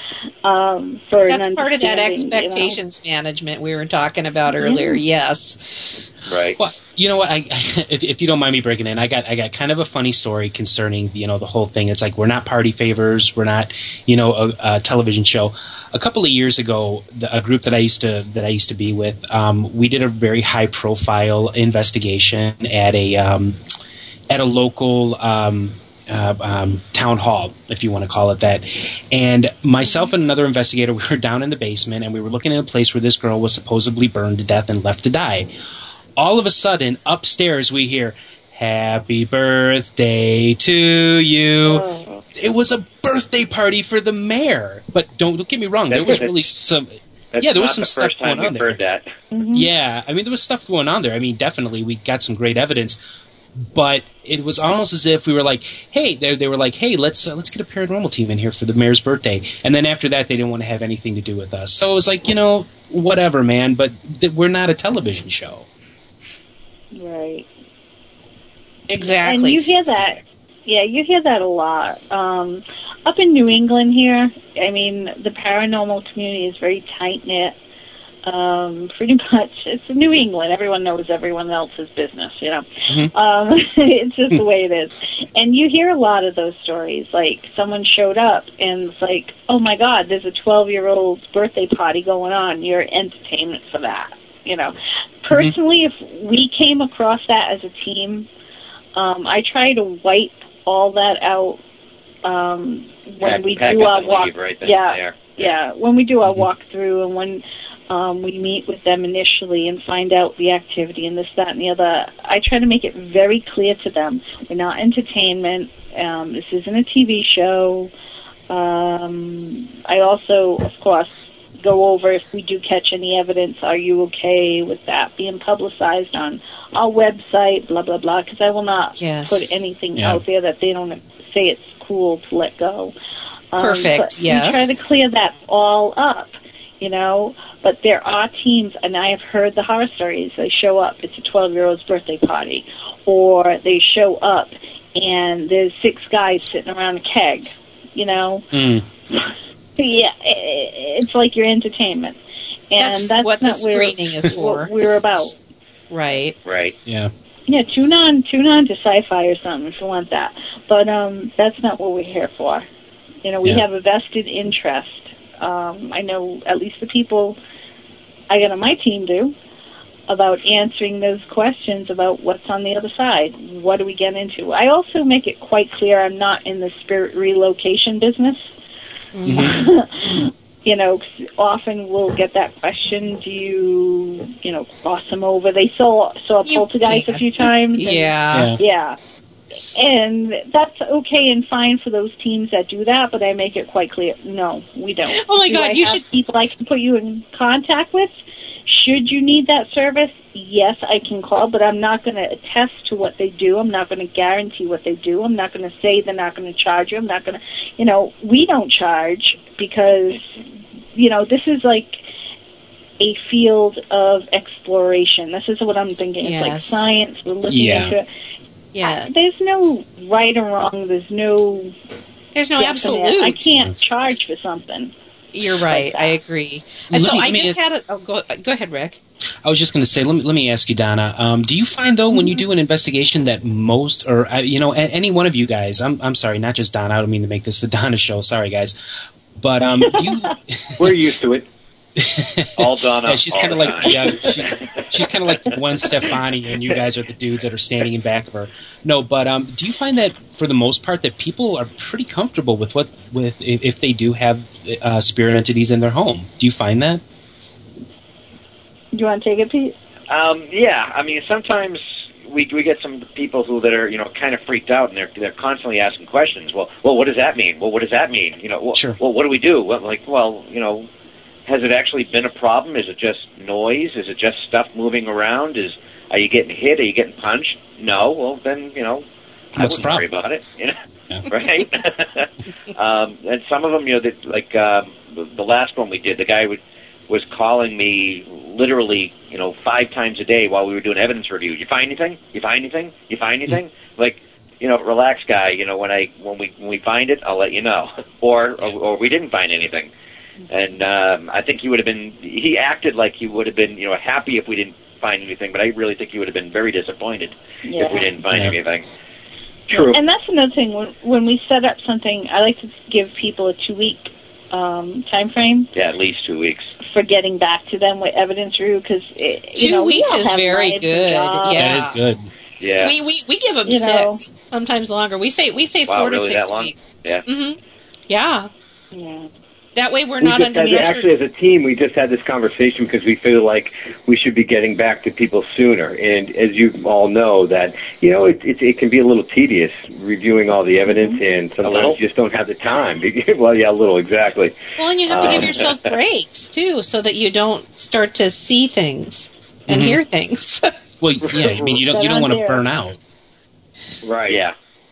Um, for That's an part of that understanding, you know. expectations management we were talking about earlier. Yes. Right. Well, you know what? I, if, if you don't mind me breaking in, I got I got kind of a funny story concerning you know the whole thing. It's like we're not party favors. We're not you know a, a television show. A couple of years ago, the, a group that I used to that I used to be with, um, we did a very high profile investigation at a um, at a local. Um, Uh, um, town hall, if you want to call it that. And myself and another investigator, we were down in the basement, and we were looking at a place where this girl was supposedly burned to death and left to die. All of a sudden, upstairs, we hear, "Happy birthday to you." Oh. It was a birthday party for the mayor. But don't, don't get me wrong, there was really some... That's yeah, there was not some the stuff first time going on we've there. heard that. Yeah, I mean, there was stuff going on there. I mean, definitely, we got some great evidence. But it was almost as if we were like, hey, they, they were like, hey, let's uh, let's get a paranormal team in here for the mayor's birthday. And then after that, they didn't want to have anything to do with us. So it was like, you know, whatever, man. But th- we're not a television show. Right. Exactly. And you hear that. Yeah, you hear that a lot. Um, up in New England here, I mean, the paranormal community is very tight-knit. Um, pretty much, it's New England. Everyone knows everyone else's business, you know. Mm-hmm. Um, it's just the way it is. And you hear a lot of those stories. Like, someone showed up, and it's like, oh, my God, there's a twelve-year-old's birthday party going on. You're entertainment for that, you know. Personally, if we came across that as a team, um, I try to wipe all that out um, when Pack- we pack do up our and walk. leave right then yeah, and there. yeah. When we do our walkthrough and when um, we meet with them initially and find out the activity and this, that, and the other, I try to make it very clear to them. We're not entertainment. Um, this isn't a T V show. Um, I also, of course, go over if we do catch any evidence. Are you okay with that being publicized on our website? Blah blah blah. Because I will not Yes. put anything Yeah. out there that they don't say it's cool to let go. Um, Perfect, but yes. We try to clear that all up, you know. But there are teams, and I have heard the horror stories. They show up. It's a twelve-year-old's birthday party, or they show up and there's six guys sitting around a keg, you know. Mm. Yeah, i- it's like your entertainment, and That's that's, what the not where- screening is for. What we're about. Right. Right. Yeah. Yeah, tune on, tune on to Sci-Fi or something if you want that. But um, that's not what we're here for. You know, we Yeah. have a vested interest. Um, I know at least the people I got on my team do about answering those questions about what's on the other side. What do we get into? I also make it quite clear I'm not in the spirit relocation business. Mm-hmm. You know, 'cause often we'll get that question, do you, you know, cross them over? They saw, saw You poltergeist a can't. few times. and- Yeah. Yeah. And that's okay and fine for those teams that do that, but I make it quite clear, no, we don't. Oh my Do God, I you have should- people I can put you in contact with? Should you need that service? Yes, I can call, but I'm not going to attest to what they do. I'm not going to guarantee what they do. I'm not going to say they're not going to charge you. I'm not going to, you know, we don't charge because, you know, this is like, a field of exploration. This is what I'm thinking. It's like Yes. science. We're looking Yeah. into it. Yeah. I- there's no right or wrong. There's no. There's no definite- absolute. I can't charge for something. You're right. I agree. And Let so me- I let me just ask- had a. Oh, go, go ahead, Rick. I was just going to say, let me let me ask you, Donna. Um, do you find though when you do an investigation that most, or uh, you know, a- any one of you guys, I'm I'm sorry, not just Donna. I don't mean to make this the Donna show. Sorry, guys, but um, do you? We're used to it. All done Yeah, up she's all kind of the like time. yeah, she's she's kind of like the Gwen Stefani, and you guys are the dudes that are standing in back of her. No, but um, do you find that for the most part that people are pretty comfortable with what with if, if they do have uh, spirit entities in their home? Do you find that? Do you want to take it, Pete? Um, yeah, I mean, sometimes we we get some people who that are you know kind of freaked out and they're they're constantly asking questions. Well, well, what does that mean? Well, what does that mean? You know, well, Sure. well what do we do? Well, like, well, you know, has it actually been a problem? Is it just noise? Is it just stuff moving around? Is are you getting hit? Are you getting punched? No. Well, then you know, I What's the wouldn't worry about it. You know, right? um, and some of them, you know, that like um, the, the last one we did, the guy would. was calling me literally, you know, five times a day while we were doing evidence review. You find anything? You find anything? You find anything? Like, you know, relax, guy. You know, when I when we when we find it, I'll let you know. Or or, or we didn't find anything. And um, I think he would have been. He acted like he would have been, you know, happy if we didn't find anything. But I really think he would have been very disappointed Yeah. if we didn't find Yeah. anything. True. And that's another thing. When, when we set up something, I like to give people a two-week um, time frame Yeah, at least two weeks. for getting back to them with evidence review because you Two know we weeks all is have very lives and good. jobs. Yeah. That is good. Yeah. We, we we give them You know. six, sometimes longer. We say we say Wow, four really to six that long? weeks. Yeah. hmm Yeah. Yeah. That way we're We not just under had, pressure. actually, as a team, we just had this conversation because we feel like we should be getting back to people sooner. And as you all know, that you know, it, it, it can be a little tedious reviewing all the evidence, and little? sometimes you just don't have the time. well, yeah, a little, exactly. Well, and you have to give Um, yourself breaks too, so that you don't start to see things and Mhm. hear things. Well, yeah, I mean, you don't you don't want to burn out. Right. Yeah.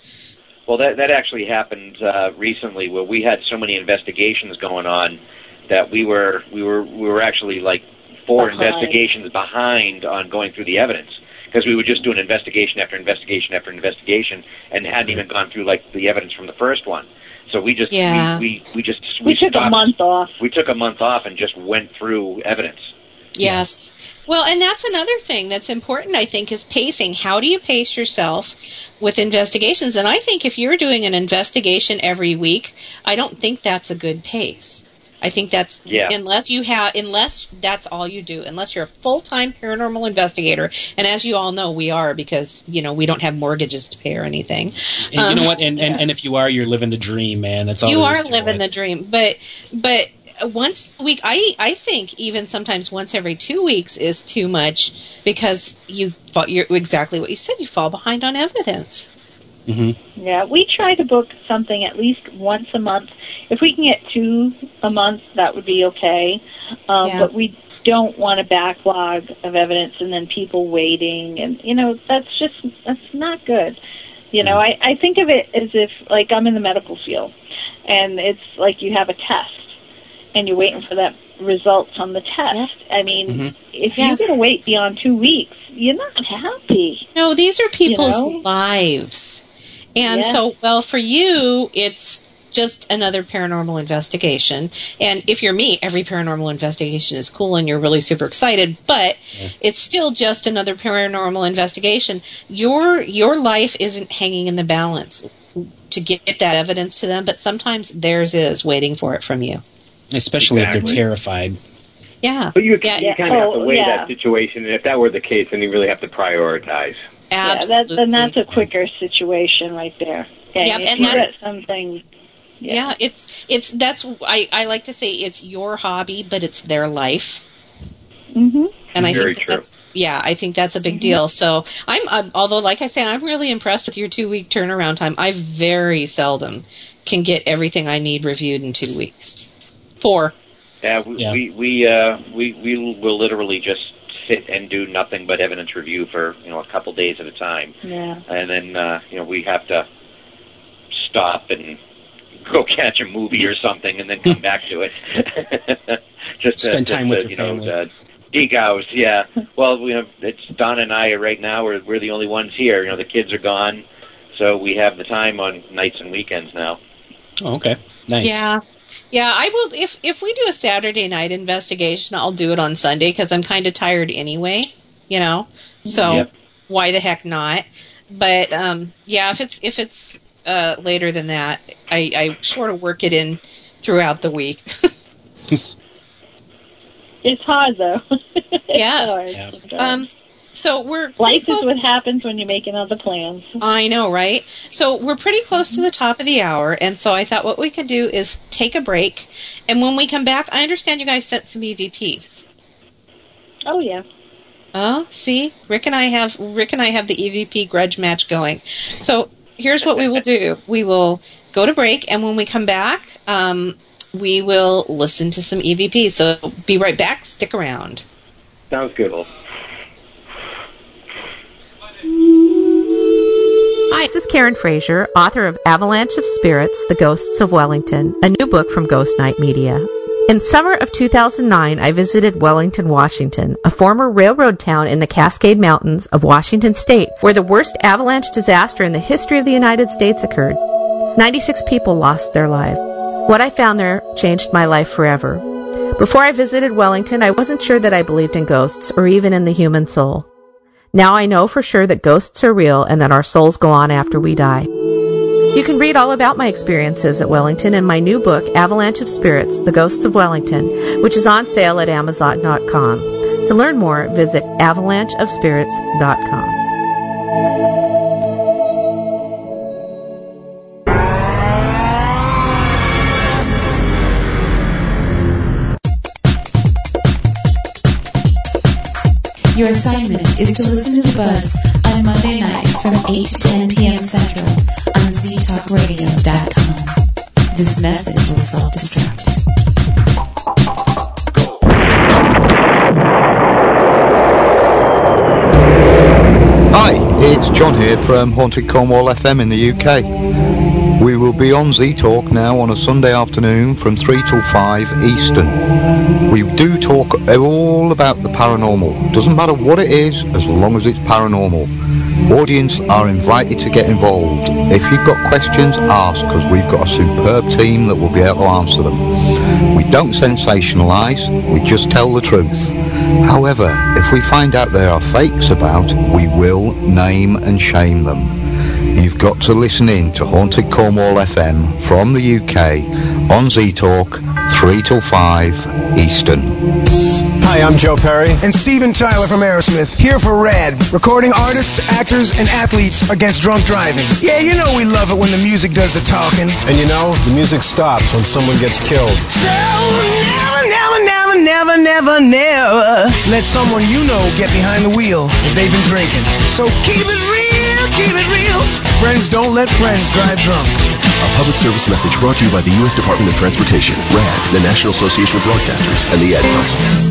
Well, that that actually happened uh, recently, where we had so many investigations going on that we were we were we were actually like four Behind. investigations behind on going through the evidence because we were just doing investigation after investigation after investigation and hadn't even gone through like the evidence from the first one. So we just Yeah. we, we we just We took a stopped. month off. We took a month off and just went through evidence. Yes. Well, and that's another thing that's important, I think, is pacing. How do you pace yourself with investigations? And I think if you're doing an investigation every week, I don't think that's a good pace. I think that's Yeah. unless you have unless that's all you do, unless you're a full-time paranormal investigator, and as you all know, we are because, you know, we don't have mortgages to pay or anything. And Um, you know what? And, and and if you are, you're living the dream, man. That's all. you there are is to living it. the dream, but but once a week, I I think even sometimes once every two weeks is too much because you fall, you're exactly what you said. You fall behind on evidence. Mm-hmm. Yeah, we try to book something at least once a month. If we can get two a month, that would be okay. Um, Yeah. But we don't want a backlog of evidence and then people waiting, and you know that's just that's not good. You know, I, I think of it as if like I'm in the medical field, and it's like you have a test, and you're waiting for that results on the test. Yes. I mean, Mm-hmm. if Yes. you're going to wait beyond two weeks, you're not happy. No, these are people's You know? lives, and Yeah. so well for you, it's just another paranormal investigation. And if you're me, every paranormal investigation is cool and you're really super excited, but it's still just another paranormal investigation. Your your life isn't hanging in the balance to get that evidence to them, but sometimes theirs is waiting for it from you. Especially if Exactly. they're terrified. Yeah. But you, Yeah, you yeah. kind of have to Oh, weigh yeah. that situation, and if that were the case, then you really have to prioritize. Yeah, that's, and that's a quicker situation right there. And Yep, if and you that's- get something. Yeah. it's it's that's I, I like to say it's your hobby, but it's their life. Mm-hmm. And I Very think that true. that's yeah, I think that's a big deal. So I'm uh, although like I say, I'm really impressed with your two week turnaround time. I very seldom can get everything I need reviewed in two weeks. Four. Yeah, we Yeah. we we, uh, we we will literally just sit and do nothing but evidence review for you know a couple days at a time, Yeah. and then uh, you know we have to stop and go catch a movie or something and then come back to it. Just to, spend time just with to, your you know, family. uh, geek out, yeah. Well, you know, it's Don and I right now. We're we're the only ones here. You know, the kids are gone, so we have the time on nights and weekends now. Oh, okay, nice. Yeah, yeah. I will if if we do a Saturday night investigation, I'll do it on Sunday because I'm kind of tired anyway. You know, so Yep. why the heck not? But um, yeah, if it's if it's uh, later than that, I, I sort of work it in throughout the week. It's hard, though. It's Yes. hard Yeah. sometimes. Um, so we're pretty Life close. is what happens when you're making other plans. I know, right? So we're pretty close to the top of the hour, and so I thought what we could do is take a break, and when we come back, I understand you guys sent some E V Ps. Oh, yeah. Oh, see, Rick and I have Rick and I have the E V P grudge match going. So here's what we will do: we will go to break, and when we come back, um, we will listen to some E V P. So be right back. Stick around. Sounds good. Well, Hi, this is Karen Frazier, author of Avalanche of Spirits, The Ghosts of Wellington, a new book from Ghost Night Media. In summer of two thousand nine, I visited Wellington, Washington, a former railroad town in the Cascade Mountains of Washington State, where the worst avalanche disaster in the history of the United States occurred. ninety-six people lost their lives. What I found there changed my life forever. Before I visited Wellington, I wasn't sure that I believed in ghosts or even in the human soul. Now I know for sure that ghosts are real and that our souls go on after we die. You can read all about my experiences at Wellington in my new book, Avalanche of Spirits, The Ghosts of Wellington, which is on sale at amazon dot com. To learn more, visit avalanche of spirits dot com. Your assignment is to listen to The Buzz on Monday nights from eight to ten p.m. Central on z talk radio dot com. This message will self-destruct. Hi, it's John here from Haunted Cornwall F M in the U K. We will be on Z-Talk now on a Sunday afternoon from three till five Eastern. We do talk all about the paranormal. Doesn't matter what it is, as long as it's paranormal. Audience are invited to get involved. If you've got questions, ask, because we've got a superb team that will be able to answer them. We don't sensationalise, we just tell the truth. However, if we find out there are fakes about, we will name and shame them. You've got to listen in to Haunted Cornwall F M from the U K on Z-Talk, three till five Eastern. Hi, I'm Joe Perry. And Steven Tyler from Aerosmith, here for RAD, recording artists, actors, and athletes against drunk driving. Yeah, you know we love it when the music does the talking. And you know, the music stops when someone gets killed. So never, never, never, never, never, never let someone you know get behind the wheel if they've been drinking. So keep it real, keep it real. Friends don't let friends drive drunk. A public service message brought to you by the U S Department of Transportation, RAD, the National Association of Broadcasters, and the Ad Council.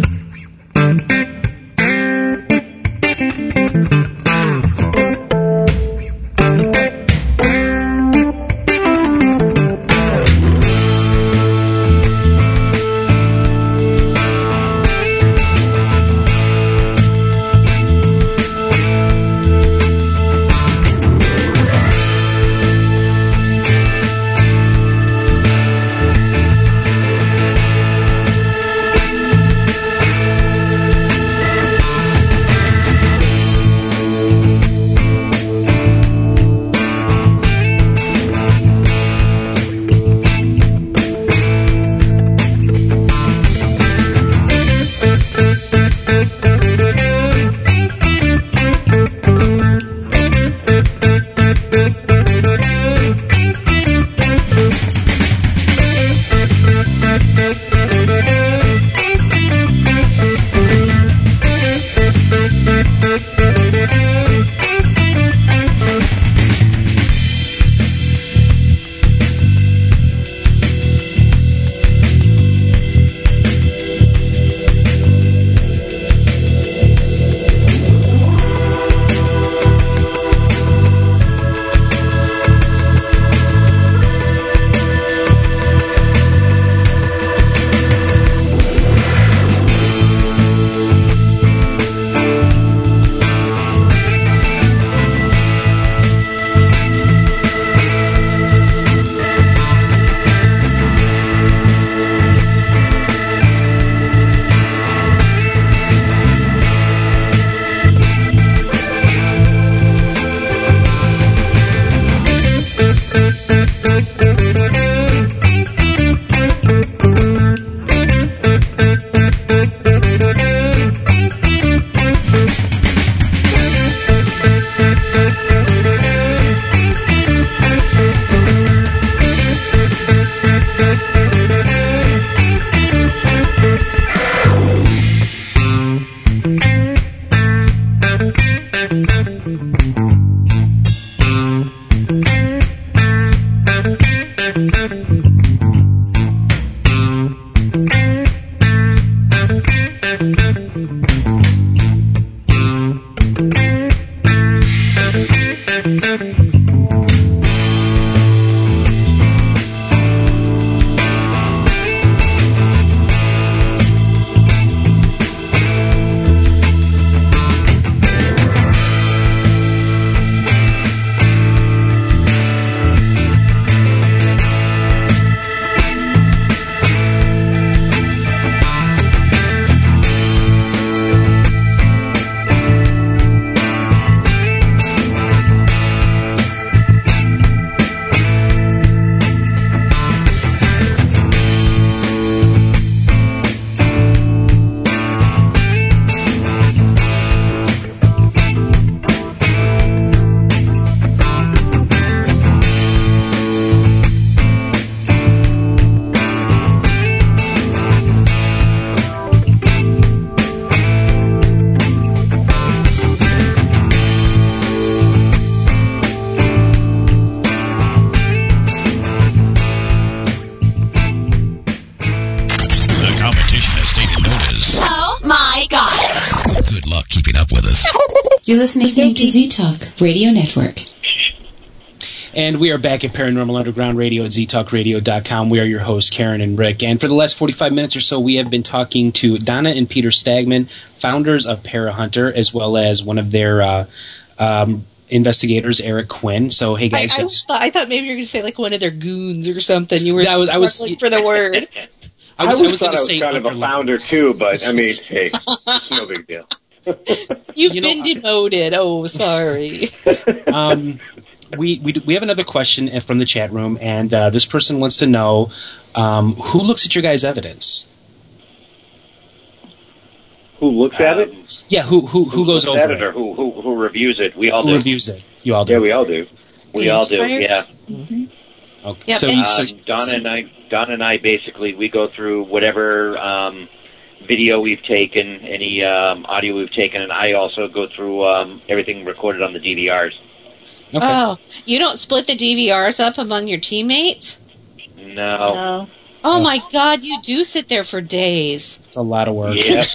You're listening to Z-Talk Radio Network. And we are back at Paranormal Underground Radio at z talk radio dot com. We are your hosts, Karen and Rick. And for the last forty-five minutes or so, we have been talking to Donna and Peter Stagman, founders of Parahunter, as well as one of their uh, um, investigators, Eric Quinn. So, hey, guys. I, I, thought, I thought maybe you were going to say like one of their goons or something. You were I was, I was for the word. I was, I was, I was say kind of a founder, too, but, I mean, hey, it's no big deal. You've you been know, demoted. Oh, sorry. um... We, we we have another question from the chat room, and uh, this person wants to know um, who looks at your guys' evidence. Who looks at um, it? Yeah, who who who, who goes over at it? it, or who who who reviews it? We all who do. reviews it? You all do. Yeah, we all do. We all do. Yeah. Mm-hmm. Okay. Yep, so, and, so um, Donna and I, Donna and I, basically, we go through whatever um, video we've taken, any um, audio we've taken, and I also go through um, everything recorded on the D V Rs. Okay. Oh, you don't split the D V Rs up among your teammates? No. No. Oh my God, you do sit there for days. It's a lot of work. Yeah.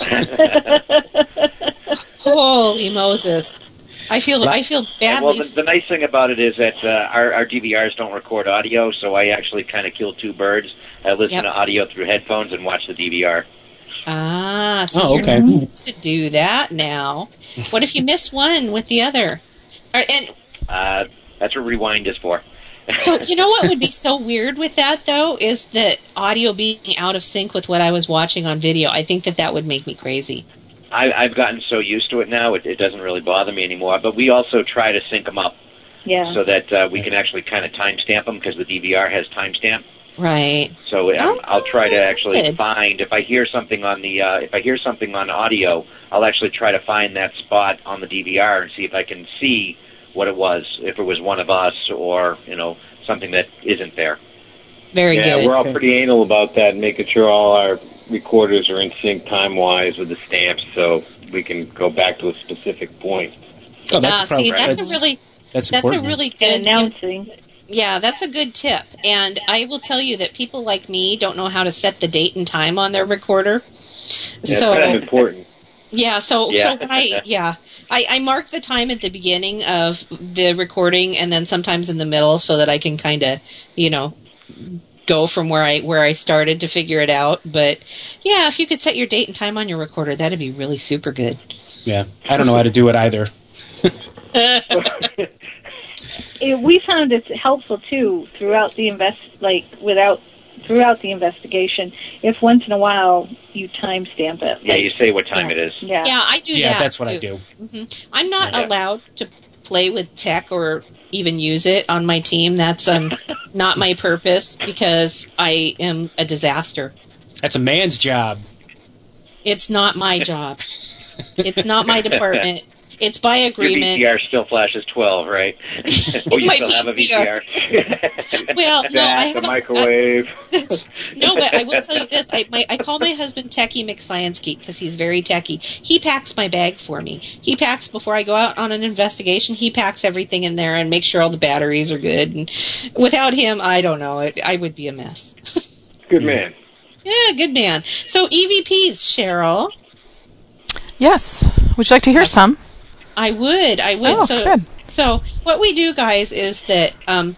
Holy Moses. I feel I feel badly. Well, the, the nice thing about it is that uh, our, our D V Rs don't record audio, so I actually kind of kill two birds. I listen Yep. to audio through headphones and watch the D V R. Ah, so Oh, you're okay. not supposed to do that now. What if you miss one with the other? Or, and Uh, that's what Rewind is for. so you know what would be so weird with that though is that audio being out of sync with what I was watching on video. I think that that would make me crazy. I, I've gotten so used to it now, it, it doesn't really bother me anymore. But we also try to sync them up Yeah. so that uh, we can actually kind of timestamp them because the D V R has timestamp. Right. So um, Oh, I'll try to actually good. find if I hear something on the uh, if I hear something on audio, I'll actually try to find that spot on the D V R and see if I can see what it was, if it was one of us or you know something that isn't there. Very yeah, good. we're all Okay. pretty anal about that, making sure all our recorders are in sync time-wise with the stamps, so we can go back to a specific point. Oh, that's Ah, a problem. see, that's, that's a really that's, that's a important. really And good announcing. Yeah, that's a good tip. And I will tell you that people like me don't know how to set the date and time on their recorder. Yeah, so it's kind of important. yeah, so Yeah. so when I yeah, I, I mark the time at the beginning of the recording and then sometimes in the middle so that I can kind of, you know, go from where I where I started to figure it out. But yeah, if you could set your date and time on your recorder, that'd be really super good. Yeah, I don't know how to do it either. It, we found it's helpful too throughout the invest, like without throughout the investigation. If once in a while you timestamp it. Yeah, you say what time Yes. it is. Yeah. Yeah, I do Yeah, that. that's what I too. do. hmm I'm not Yeah. allowed to play with tech or even use it on my team. That's um not my purpose because I am a disaster. That's a man's job. It's not my job. It's not my department. It's by Your agreement. V C R still flashes twelve, right? Or you My still have a V C R. V C R. Well, no, I the have a, microwave. no, but I will tell you this. I, my, I call my husband Techie McScience Geek because he's very techie. He packs my bag for me. He packs before I go out on an investigation. He packs everything in there and makes sure all the batteries are good. And without him, I don't know. It, I would be a mess. Good man. Yeah, good man. So E V Ps, Cheryl. Yes. Would you like to hear some? I would. I would. Oh, so, good. so what we do, guys, is that um,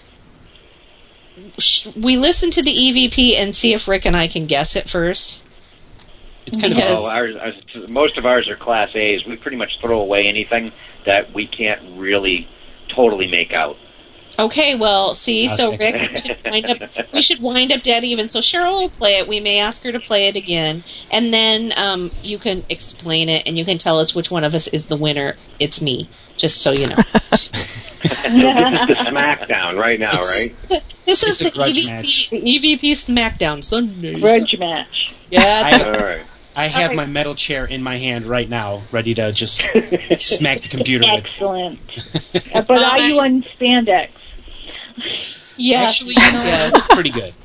sh- we listen to the E V P and see if Rick and I can guess it first. It's kind Because- Oh, ours, ours, most of ours are Class A's. We pretty much throw away anything that we can't really totally make out. Okay, well, see, That's so Rick, excellent. we should, wind up, we should wind up dead even. So Cheryl will play it. We may ask her to play it again, and then um, you can explain it, and you can tell us which one of us is the winner. It's me, just so you know. So this is the SmackDown right now, right? This is It's a the grudge E V P, match. the E V P SmackDown Sunday. Grudge match. Yeah, that's I, All right. I have my metal chair in my hand right now, ready to just smack the computer with. Excellent. Uh, but are you on spandex? yes, Actually, you know, yes. that's pretty good.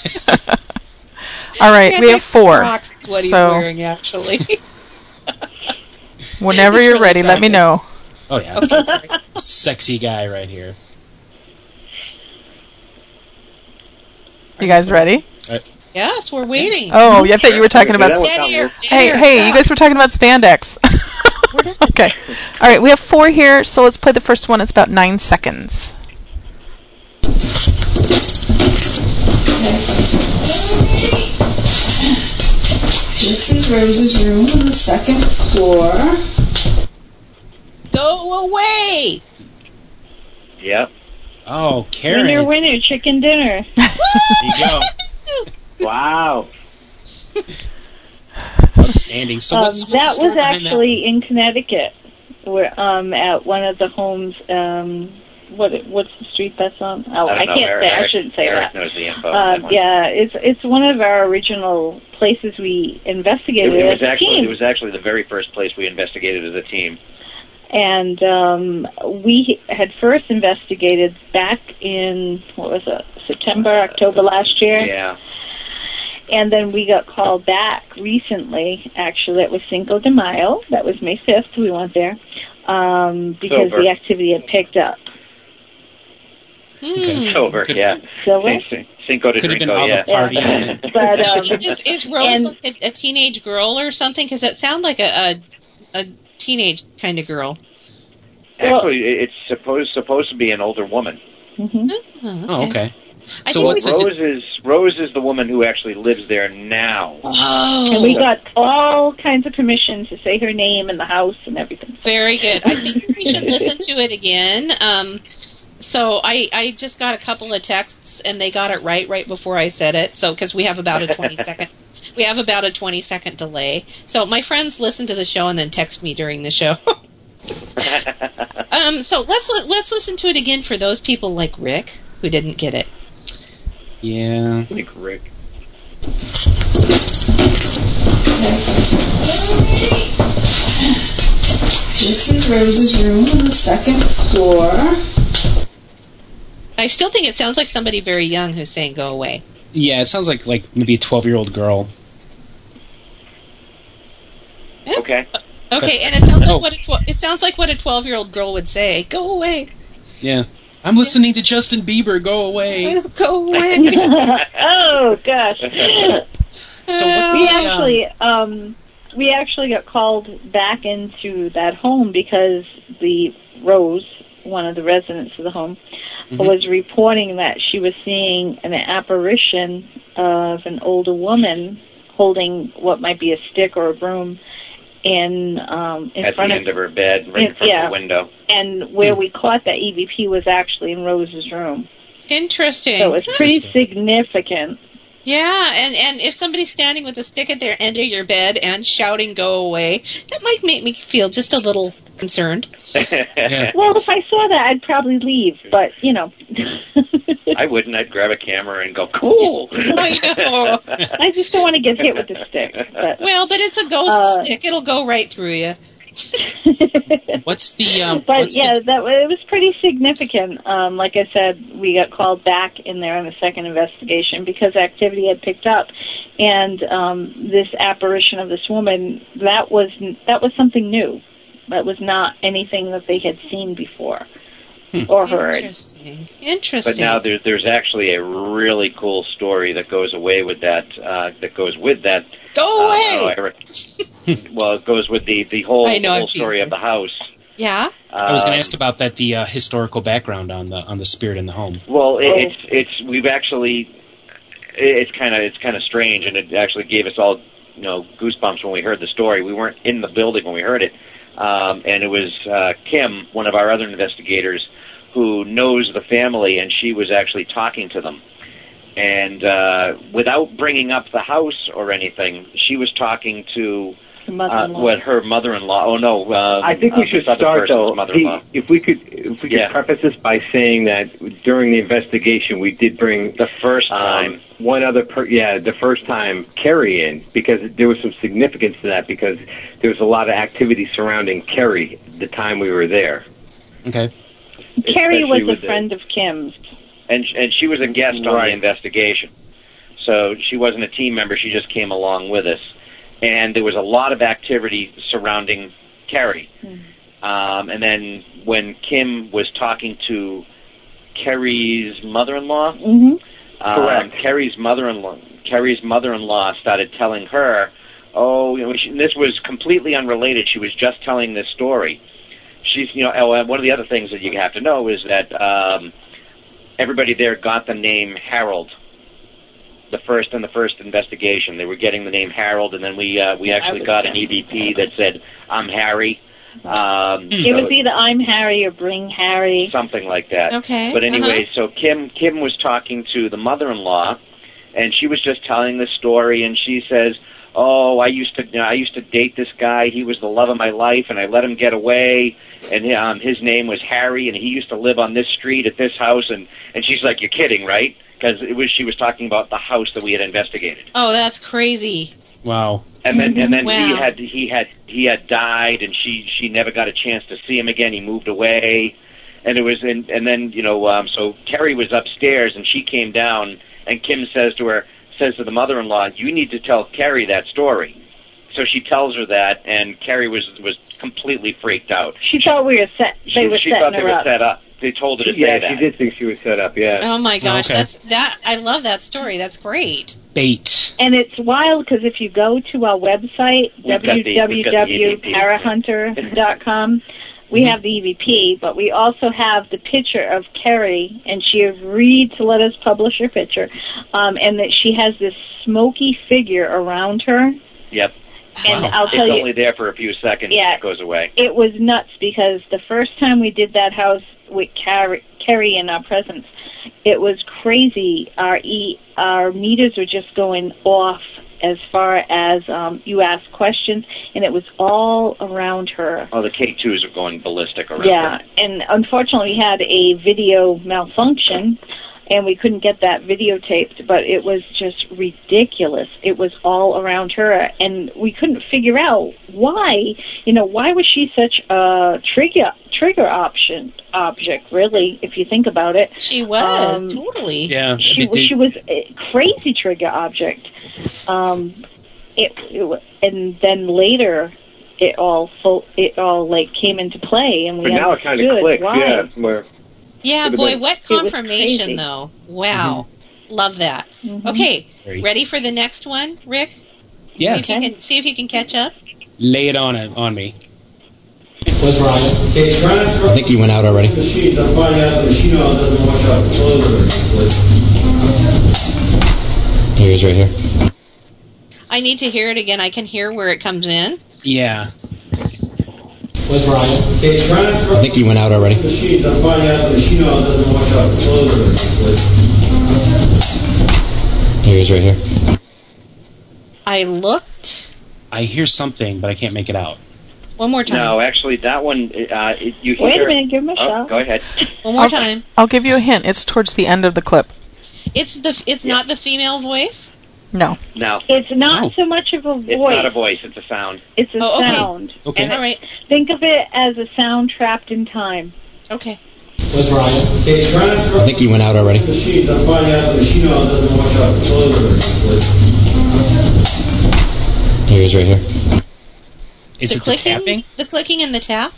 All right, we have four. Rocks, it's what he's So wearing, actually. whenever It's you're really ready, let me graphic. know. Oh yeah, Okay, sorry. sexy guy right here. You guys ready? Yes, we're waiting. Oh, yeah, I thought you were talking about. That was Steady or something. Hey, dead or hey, not. you guys were talking about spandex. Okay. All right, we have four here, so let's play the first one. It's about nine seconds. This is Rose's room on the second floor. Go away! Yep. Oh, Karen. Winner, winner, chicken dinner. There you go. Wow. Outstanding. So Um, what's, what's the that story was behind actually in Connecticut, where um, at one of the homes. Um, what what's the street that's on? Oh, I, I, don't know. can't Eric, say. I Eric, shouldn't say Eric that. knows the info. on that Um, one. yeah, it's it's one of our original places we It, investigated it was as a actually team. it was actually the very first place we investigated as a team. And um, we had first investigated back in, what was it, September, October last year. Yeah. And then we got called back recently. Actually, it was Cinco de Mayo. That was May fifth. We went there um, because Sober. the activity had picked up. Hmm. Sober, yeah. Sober? Cin- Cinco de Could have been Drinko, all yeah. the party. Yeah. But, um, is, is Rose like a, a teenage girl or something? Because that sounds like a, a a teenage kind of girl. Actually, it's supposed supposed to be an older woman. Mm-hmm. Oh, Oh, okay. I So think what's we- the... Rose is Rose is the woman who actually lives there now. Oh, And we got all kinds of permission to say her name in the house and everything. very good. I think we should listen to it again. Um, so I, I just got a couple of texts, and they got it right right before I said it. So because we have about a twenty second, we have about a twenty second delay. So my friends listen to the show and then text me during the show. um, so let's let's listen to it again for those people like Rick who didn't get it. Yeah. Like Rick. This is Rose's room on the second floor. I still think it sounds like somebody very young who's saying "go away." Yeah, it sounds like like maybe a twelve-year-old girl. Okay. Okay, and it sounds Oh. like what a tw- it sounds like what a twelve-year-old girl would say. Go away. Yeah. I'm listening to Justin Bieber. Go away. Go away. Oh gosh. So what's we the, um, actually um, we actually got called back into that home because the Rose, one of the residents of the home, Mhm. was reporting that she was seeing an apparition of an older woman holding what might be a stick or a broom in um, in At the front end of her bed, right in front yeah. of the window. And where Hmm. we caught that E V P was actually in Rose's room. Interesting. So it's pretty Interesting. significant. Yeah, and, and if somebody's standing with a stick at their end of your bed and shouting "go away," that might make me feel just a little concerned. Yeah. Well, if I saw that, I'd probably leave. But you know, I wouldn't. I'd grab a camera and go, cool. I know. I just don't want to get hit with the stick. But Well, but it's a ghost Uh, stick; it'll go right through you. What's the um? but what's yeah, the, that it was pretty significant. Um, like I said, we got called back in there in the second investigation because activity had picked up, and um, this apparition of this woman that was that was something new. That was not anything that they had seen before or heard. Interesting. Interesting. But now there, there's actually a really cool story that goes away with that. Uh, that goes with that. Go uh, away. oh, Eric. Well, it goes with the the whole, I know, the whole I'm story teasing. of the house. Yeah. I was going to Um, ask about that. The uh, historical background on the on the spirit in the home. Well, it, Oh. it's it's we've actually it's kind of it's kind of strange, and it actually gave us all you know goosebumps when we heard the story. We weren't in the building when we heard it, um, and it was uh, Kim, one of our other investigators, who knows the family, and she was actually talking to them. And uh, without bringing up the house or anything, she was talking to The uh, mother-in-law. what her mother-in-law. Oh no, uh, I think we uh, should this other start person's though. mother-in-law. Pete, if we could, if we could Yeah. preface this by saying that during the investigation, we did bring The first time. um, one other, per- yeah, the first time Kerry in because there was some significance to that because there was a lot of activity surrounding Kerry the time we were there. Okay. Carrie was especially a with the- friend of Kim's. and and she was a guest on Right. the investigation, so she wasn't a team member. She just came along with us, and there was a lot of activity surrounding Carrie. Um, and then when Kim was talking to Kerry's mother-in-law, Mm-hmm. um, Correct. Kerry's mother-in-law, Kerry's mother-in-law started telling her oh, you know, she, this was completely unrelated. She was just telling this story. She's, you know, oh, and one of the other things that you have to know is that um, everybody there got the name Harold. The first in the first investigation, they were getting the name Harold, and then we uh, we actually got an E V P that said, "I'm Harry." Um, it so was either "I'm Harry" or "Bring Harry," something like that. Okay. But anyway, uh-huh. so Kim Kim was talking to the mother-in-law, and she was just telling the story, and she says, "Oh, I used to you know, I used to date this guy. He was the love of my life, and I let him get away. And um, his name was Harry, and he used to live on this street at this house." And and she's like, "You're kidding, right?" Because it was she was talking about the house that we had investigated. Oh, that's crazy. Wow. And then and then Wow. he had he had he had died, and she she never got a chance to see him again. He moved away, and it was and and then you know um, so Terry was upstairs, and she came down, and Kim says to her says to the mother-in-law, "You need to tell Carrie that story." So she tells her that, and Carrie was was completely freaked out. She thought we were set. They She, were she setting thought they her were up. set up. They told her to Yeah, say that. she did think she was set up, yeah. Oh my gosh, Okay. that's that. I love that story. That's great. Bait. And it's wild because if you go to our website, We've got the- we've got the w w w E V dot P. parahunter dot com, we have the E V P, but we also have the picture of Kerry, and she agreed to let us publish her picture, um, and that she has this smoky figure around her. Yep. And Wow. I'll tell it's you, only there for a few seconds Yeah. and it goes away. it was nuts because the first time we did that house with Carrie, Kerry in our presence, it was crazy. Our e, our meters were just going off as far as um, you asked questions, and it was all around her. Oh, the K twos are going ballistic around Yeah, her. and unfortunately we had a video malfunction, and we couldn't get that videotaped, but it was just ridiculous. It was all around her, and we couldn't figure out why, you know, why was she such a trigger trigger option object, really, if you think about it. She was, Um, totally. Yeah. She, it- she was a crazy trigger object. Um, it, it wa- and then later, it all full, it all like came into play, and we But now it kind of understood clicks, why. yeah. Where Yeah, Could've boy, been- what It was confirmation, crazy. though. Wow. Love that. Mhm. Okay, Very- ready for the next one, Rick? Yeah. See if you can, see if you can catch up. Lay it on it on me. Where's Ryan? I think he went out already. Machines. I'm finding out the machine oil doesn't wash out the clothes. Here he is, right here. I need to hear it again. I can hear where it comes in. Yeah. Where's Ryan? I think he went out already. Machines. I'm finding out the machine oil doesn't wash out the clothes. Here he is, right here. I looked. I hear something, but I can't make it out. One more time. No, actually, that one, uh, it, you hear... Wait a minute, give him a oh, shot. Go ahead. One more I'll, time. I'll give you a hint. It's towards the end of the clip. It's the. It's not the female voice. No. No. It's not No. so much of a voice. It's not a voice, it's a sound. It's a Oh, okay. sound. Okay. And All right. think of it as a sound trapped in time. Okay. Where's Ryan? I think he went out already. Machines. I'm finding out the machine oil doesn't wash out the clothes. Here he is, right here. Is the it the clicking, tapping? the clicking and the tap.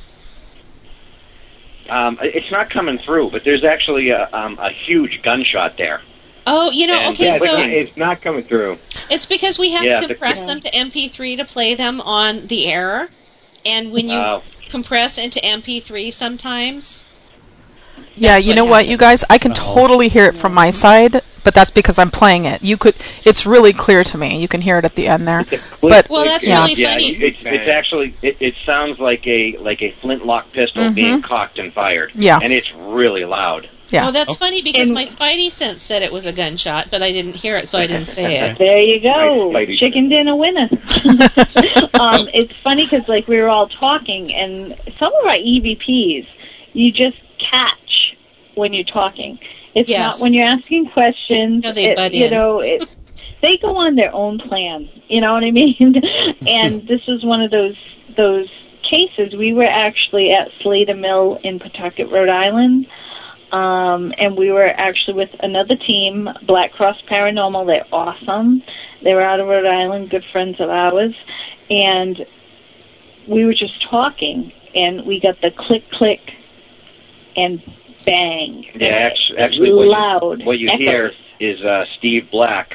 Um, it's not coming through, but there's actually a, um, a huge gunshot there. Oh, you know. And- Okay, yeah, it's, so not, it's not coming through. it's because we have Yeah, to the- compress Yeah. them to M P three to play them on the air, and when you Oh. compress into M P three, sometimes. Yeah, That's you what know what, happened. you guys? I can totally hear it from my side, but that's because I'm playing it. You could. It's really clear to me. You can hear it at the end there. But Well, that's yeah. really Yeah, funny. it's, it's actually, it, it sounds like a like a flintlock pistol being cocked and fired. Yeah. And it's really loud. Yeah. Well, that's funny because And- my spidey sense said it was a gunshot, but I didn't hear it, so I didn't say it. There you go. Nice lady. Chicken dinner winner. um, it's funny because like we were all talking, and some of our E V Ps you just catch when you're talking. It's Yes. not when you're asking questions. No, they it- butt you in. know, it, they go on their own plan. You know what I mean? And this was one of those those cases. We were actually at Slater Mill in Pawtucket, Rhode Island. Um, and we were actually with another team, Black Cross Paranormal. They're awesome. They were out of Rhode Island, good friends of ours. And we were just talking, and we got the click, click, and bang. Yeah, actually, actually what loud. you, what you echoes. hear is uh, Steve Black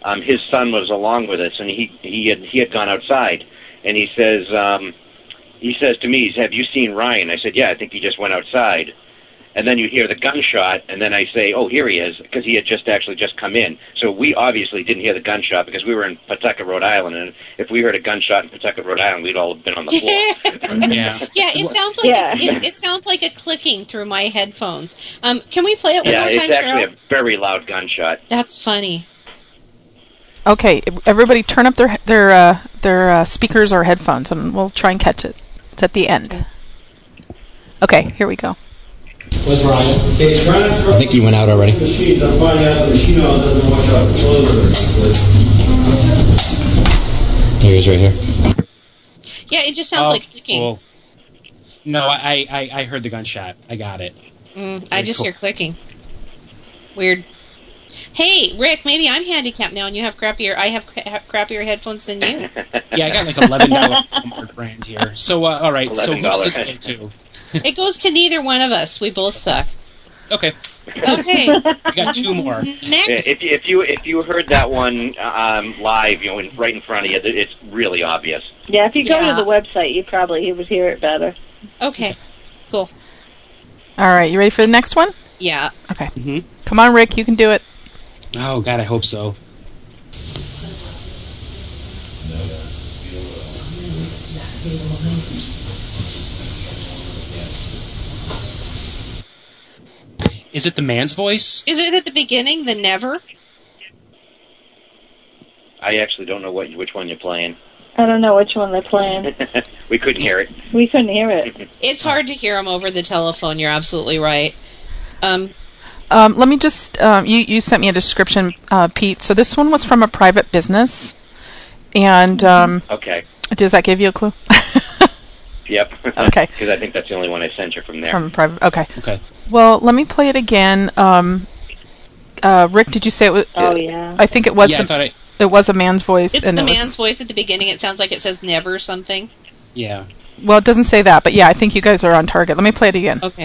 um, his son was along with us, and he he had he had gone outside, and he says um, he says to me, "Have you seen Ryan?" I said, "Yeah, I think he just went outside." And then you hear the gunshot, and then I say, "Oh, here he is," because he had just actually just come in. So we obviously didn't hear the gunshot because we were in Pawtucket, Rhode Island, and if we heard a gunshot in Pawtucket, Rhode Island, we'd all have been on the floor. Yeah, yeah. It sounds like Yeah. A, it, it sounds like a clicking through my headphones. Um, can we play it one Yeah, more it's time, actually Cheryl? a very loud gunshot. That's funny. Okay, everybody, turn up their their uh, their uh, speakers or headphones, and we'll try and catch it. It's at the end. Okay, here we go. Where's Ryan? I think he went out already. Machines. I'm finding out the machine doesn't wash out the clothes. Here he is, right here. Yeah, it just sounds Oh, like clicking. cool. No, I, I I heard the gunshot. I got it. Mm, I Very just cool. hear clicking. Weird. Hey, Rick, maybe I'm handicapped now, and you have crappier. I have cra- crappier headphones than you. Yeah, I got like eleven dollar brand here. So uh, all right, so eleven dollars. who's this go to? It goes to neither one of us. We both suck. Okay, Okay. we got two more. Next. Yeah, if, if you if you heard that one um, live, you know, in, right in front of you, it's really obvious. Yeah, if you go Yeah. to the website, you probably would hear it better. Okay. Cool. All right, you ready for the next one? Yeah. Okay. hmm Come on, Rick, you can do it. Oh God, I hope so. Is it the man's voice? Is it at the beginning, the never? I actually don't know what which one you're playing. I don't know which one they're playing. We couldn't hear it. We couldn't hear it. It's hard to hear them over the telephone. You're absolutely right. Um, Um, let me just, um, you, you sent me a description, uh, Pete. So this one was from a private business. And um, Okay. does that give you a clue? Yep. Okay. Because I think that's the only one I sent you from there. From private. Okay. Okay. Well, let me play it again. Um, uh, Rick, did you say it was? Oh, yeah. I think it was. Yeah, the, I thought I. it was a man's voice. it's and the it was- man's voice at the beginning. It sounds like it says never something. Yeah. Well, it doesn't say that, but yeah, I think you guys are on target. Let me play it again. Okay.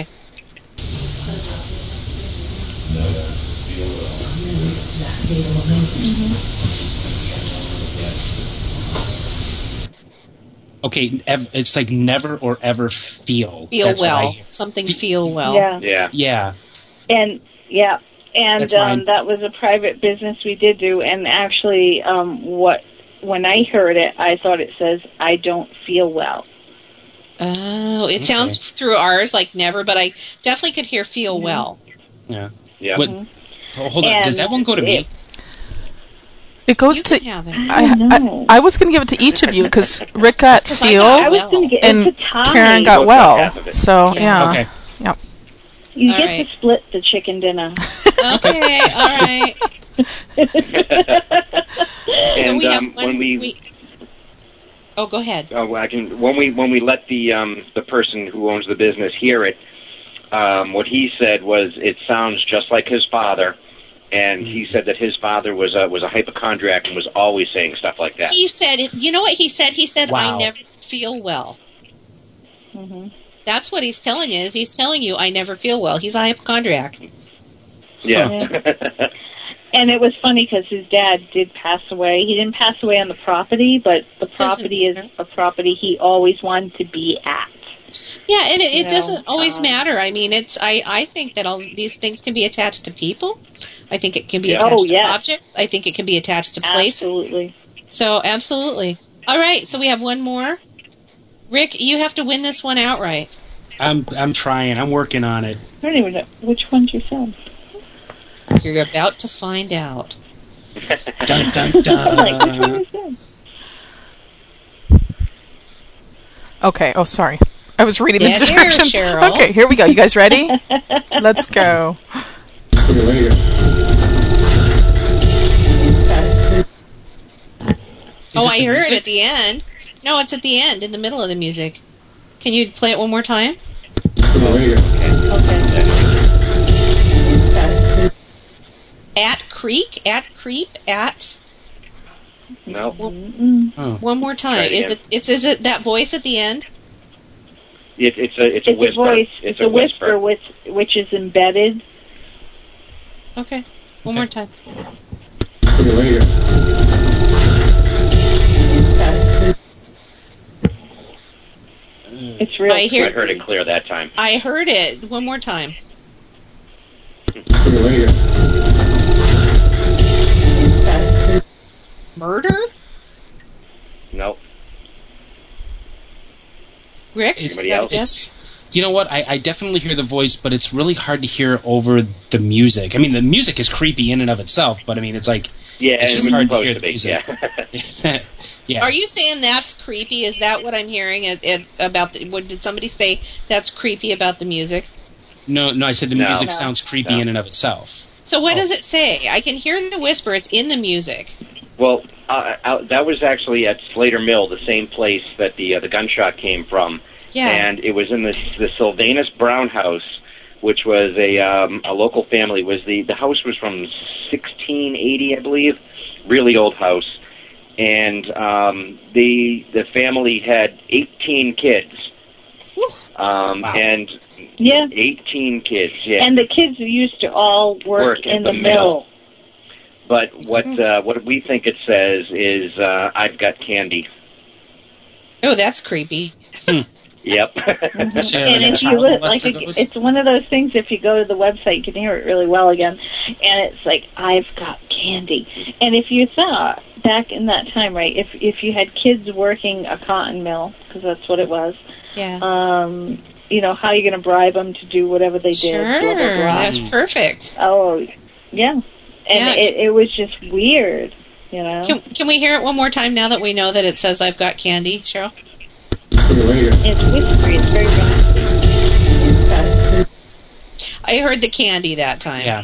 Okay, ev- it's like never or ever feel. Feel That's what I well. hear. Something feel well. Yeah. Yeah. Yeah. And, yeah. And That's mine. um, that was a private business we did do. And actually, um, what when I heard it, I thought it says, I don't feel well. Oh, it Okay. sounds through ours like never, but I definitely could hear feel well. Yeah. Yeah. What? Oh, hold on. And Does that one go to me? it- It goes You to. can have it. I, I, I was going to give it to each of you because Rick got 'Cause I feel got I was well. going to get and into Tommy. Karen got Both got well. half of it. So Yeah. yeah. Okay. Yep. You All get right. to split the chicken dinner. Okay, all right. So And we have um, one when we, we- Oh, go ahead. oh, I can when we when we let the um, the person who owns the business hear it, um, what he said was it sounds just like his father, and he said that his father was a was a hypochondriac and was always saying stuff like that. He said, it, you know what he said? He said, Wow. I never feel well. hmm That's what he's telling you, is he's telling you, I never feel well. He's a hypochondriac. Yeah. And it was funny because his dad did pass away. He didn't pass away on the property, but the property is a property he always wanted to be at. Yeah, and it, it No, doesn't always um, matter. I mean, it's I, I think that all these things can be attached to people. I think it can be Yeah. attached Oh, to yeah. objects. I think it can be attached to places. Absolutely. So, absolutely. All right, so we have one more. Rick, you have to win this one outright. I'm I'm trying. I'm working on it. I don't even know which ones you said. You're about to find out. Dun dun Like, dun. which one you said? Okay. Oh, sorry. I was reading Get the here, description. Cheryl. Okay, here we go. You guys ready? Let's go. Oh, it I the heard music? it at the end. No, it's at the end, in the middle of the music. Can you play it one more time? At creek, at creep, at No. Oh. one more Try time. it Is again. it? It's is it that voice at the end? It, it's a it's a It's a whisper. voice. It's, It's a whisper which, which is embedded. Okay, one Okay. more time. It's real. I hear. I heard it clear that time. I heard it. One more time. Murder? Nope. Rick? Anybody else? It's, you know what? I, I definitely hear the voice, but it's really hard to hear over the music. I mean, the music is creepy in and of itself, but I mean, it's like Yeah, it's just it's hard to supposed hear to the be, music. yeah. Yeah. Are you saying that's creepy? Is that what I'm hearing it, it, about the, what, did somebody say that's creepy about the music? No, no. I said the No. music No. sounds creepy No. in and of itself. So what Oh. does it say? I can hear the whisper. It's in the music. Well, uh, uh, that was actually at Slater Mill, the same place that the uh, the gunshot came from. Yeah. And it was in the the Sylvanus Brown house, which was a um, a local family. Was the the house was from sixteen eighty, I believe, really old house, and um, the the family had eighteen kids, um, Wow. and Yeah. eighteen kids. Yeah. And the kids used to all work, Work in at the, the mill. mill. But what uh, what we think it says is, uh, "I've got candy." Oh, that's creepy. Yep. And if you look, like it, it's one of those things. If you go to the website, you can hear it really well again, and it's like I've got candy. And if you thought back in that time, right? If if you had kids working a cotton mill, because that's what it was. Yeah. Um, you know, how are you going to bribe them to do whatever they did? Sure, Blah, blah, blah. that's perfect. Oh, yeah. And Yeah. it, it was just weird, you know. Can, can we hear it one more time now that we know that it says I've got candy, Cheryl? It's whispery. It's very raspy. I heard the candy that time. Yeah.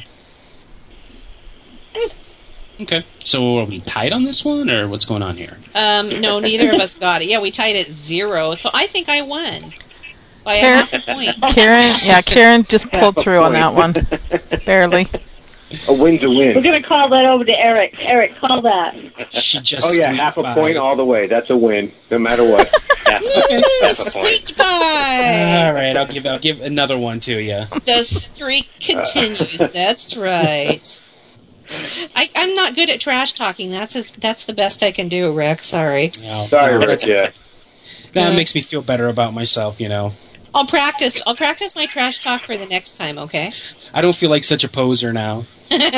Okay. So are we tied on this one, or what's going on here? Um, no, neither of us got it. Yeah, we tied at zero, so I think I won by Karen, a half a point. Karen, yeah, Karen just pulled through on that one, barely. A win's a win. We're going to call that over to Eric. Eric, call that. She just Oh yeah, half a point all the way. That's a win, no matter what. Woo, sweet pie! All right, I'll give I'll give another one to you. The streak continues. That's right. I, I'm not good at trash talking. That's as, that's the best I can do, Rick. Sorry. No, Sorry, no, Rick. Yeah. That makes me feel better about myself, you know. I'll practice. I'll practice my trash talk for the next time. Okay. I don't feel like such a poser now. So you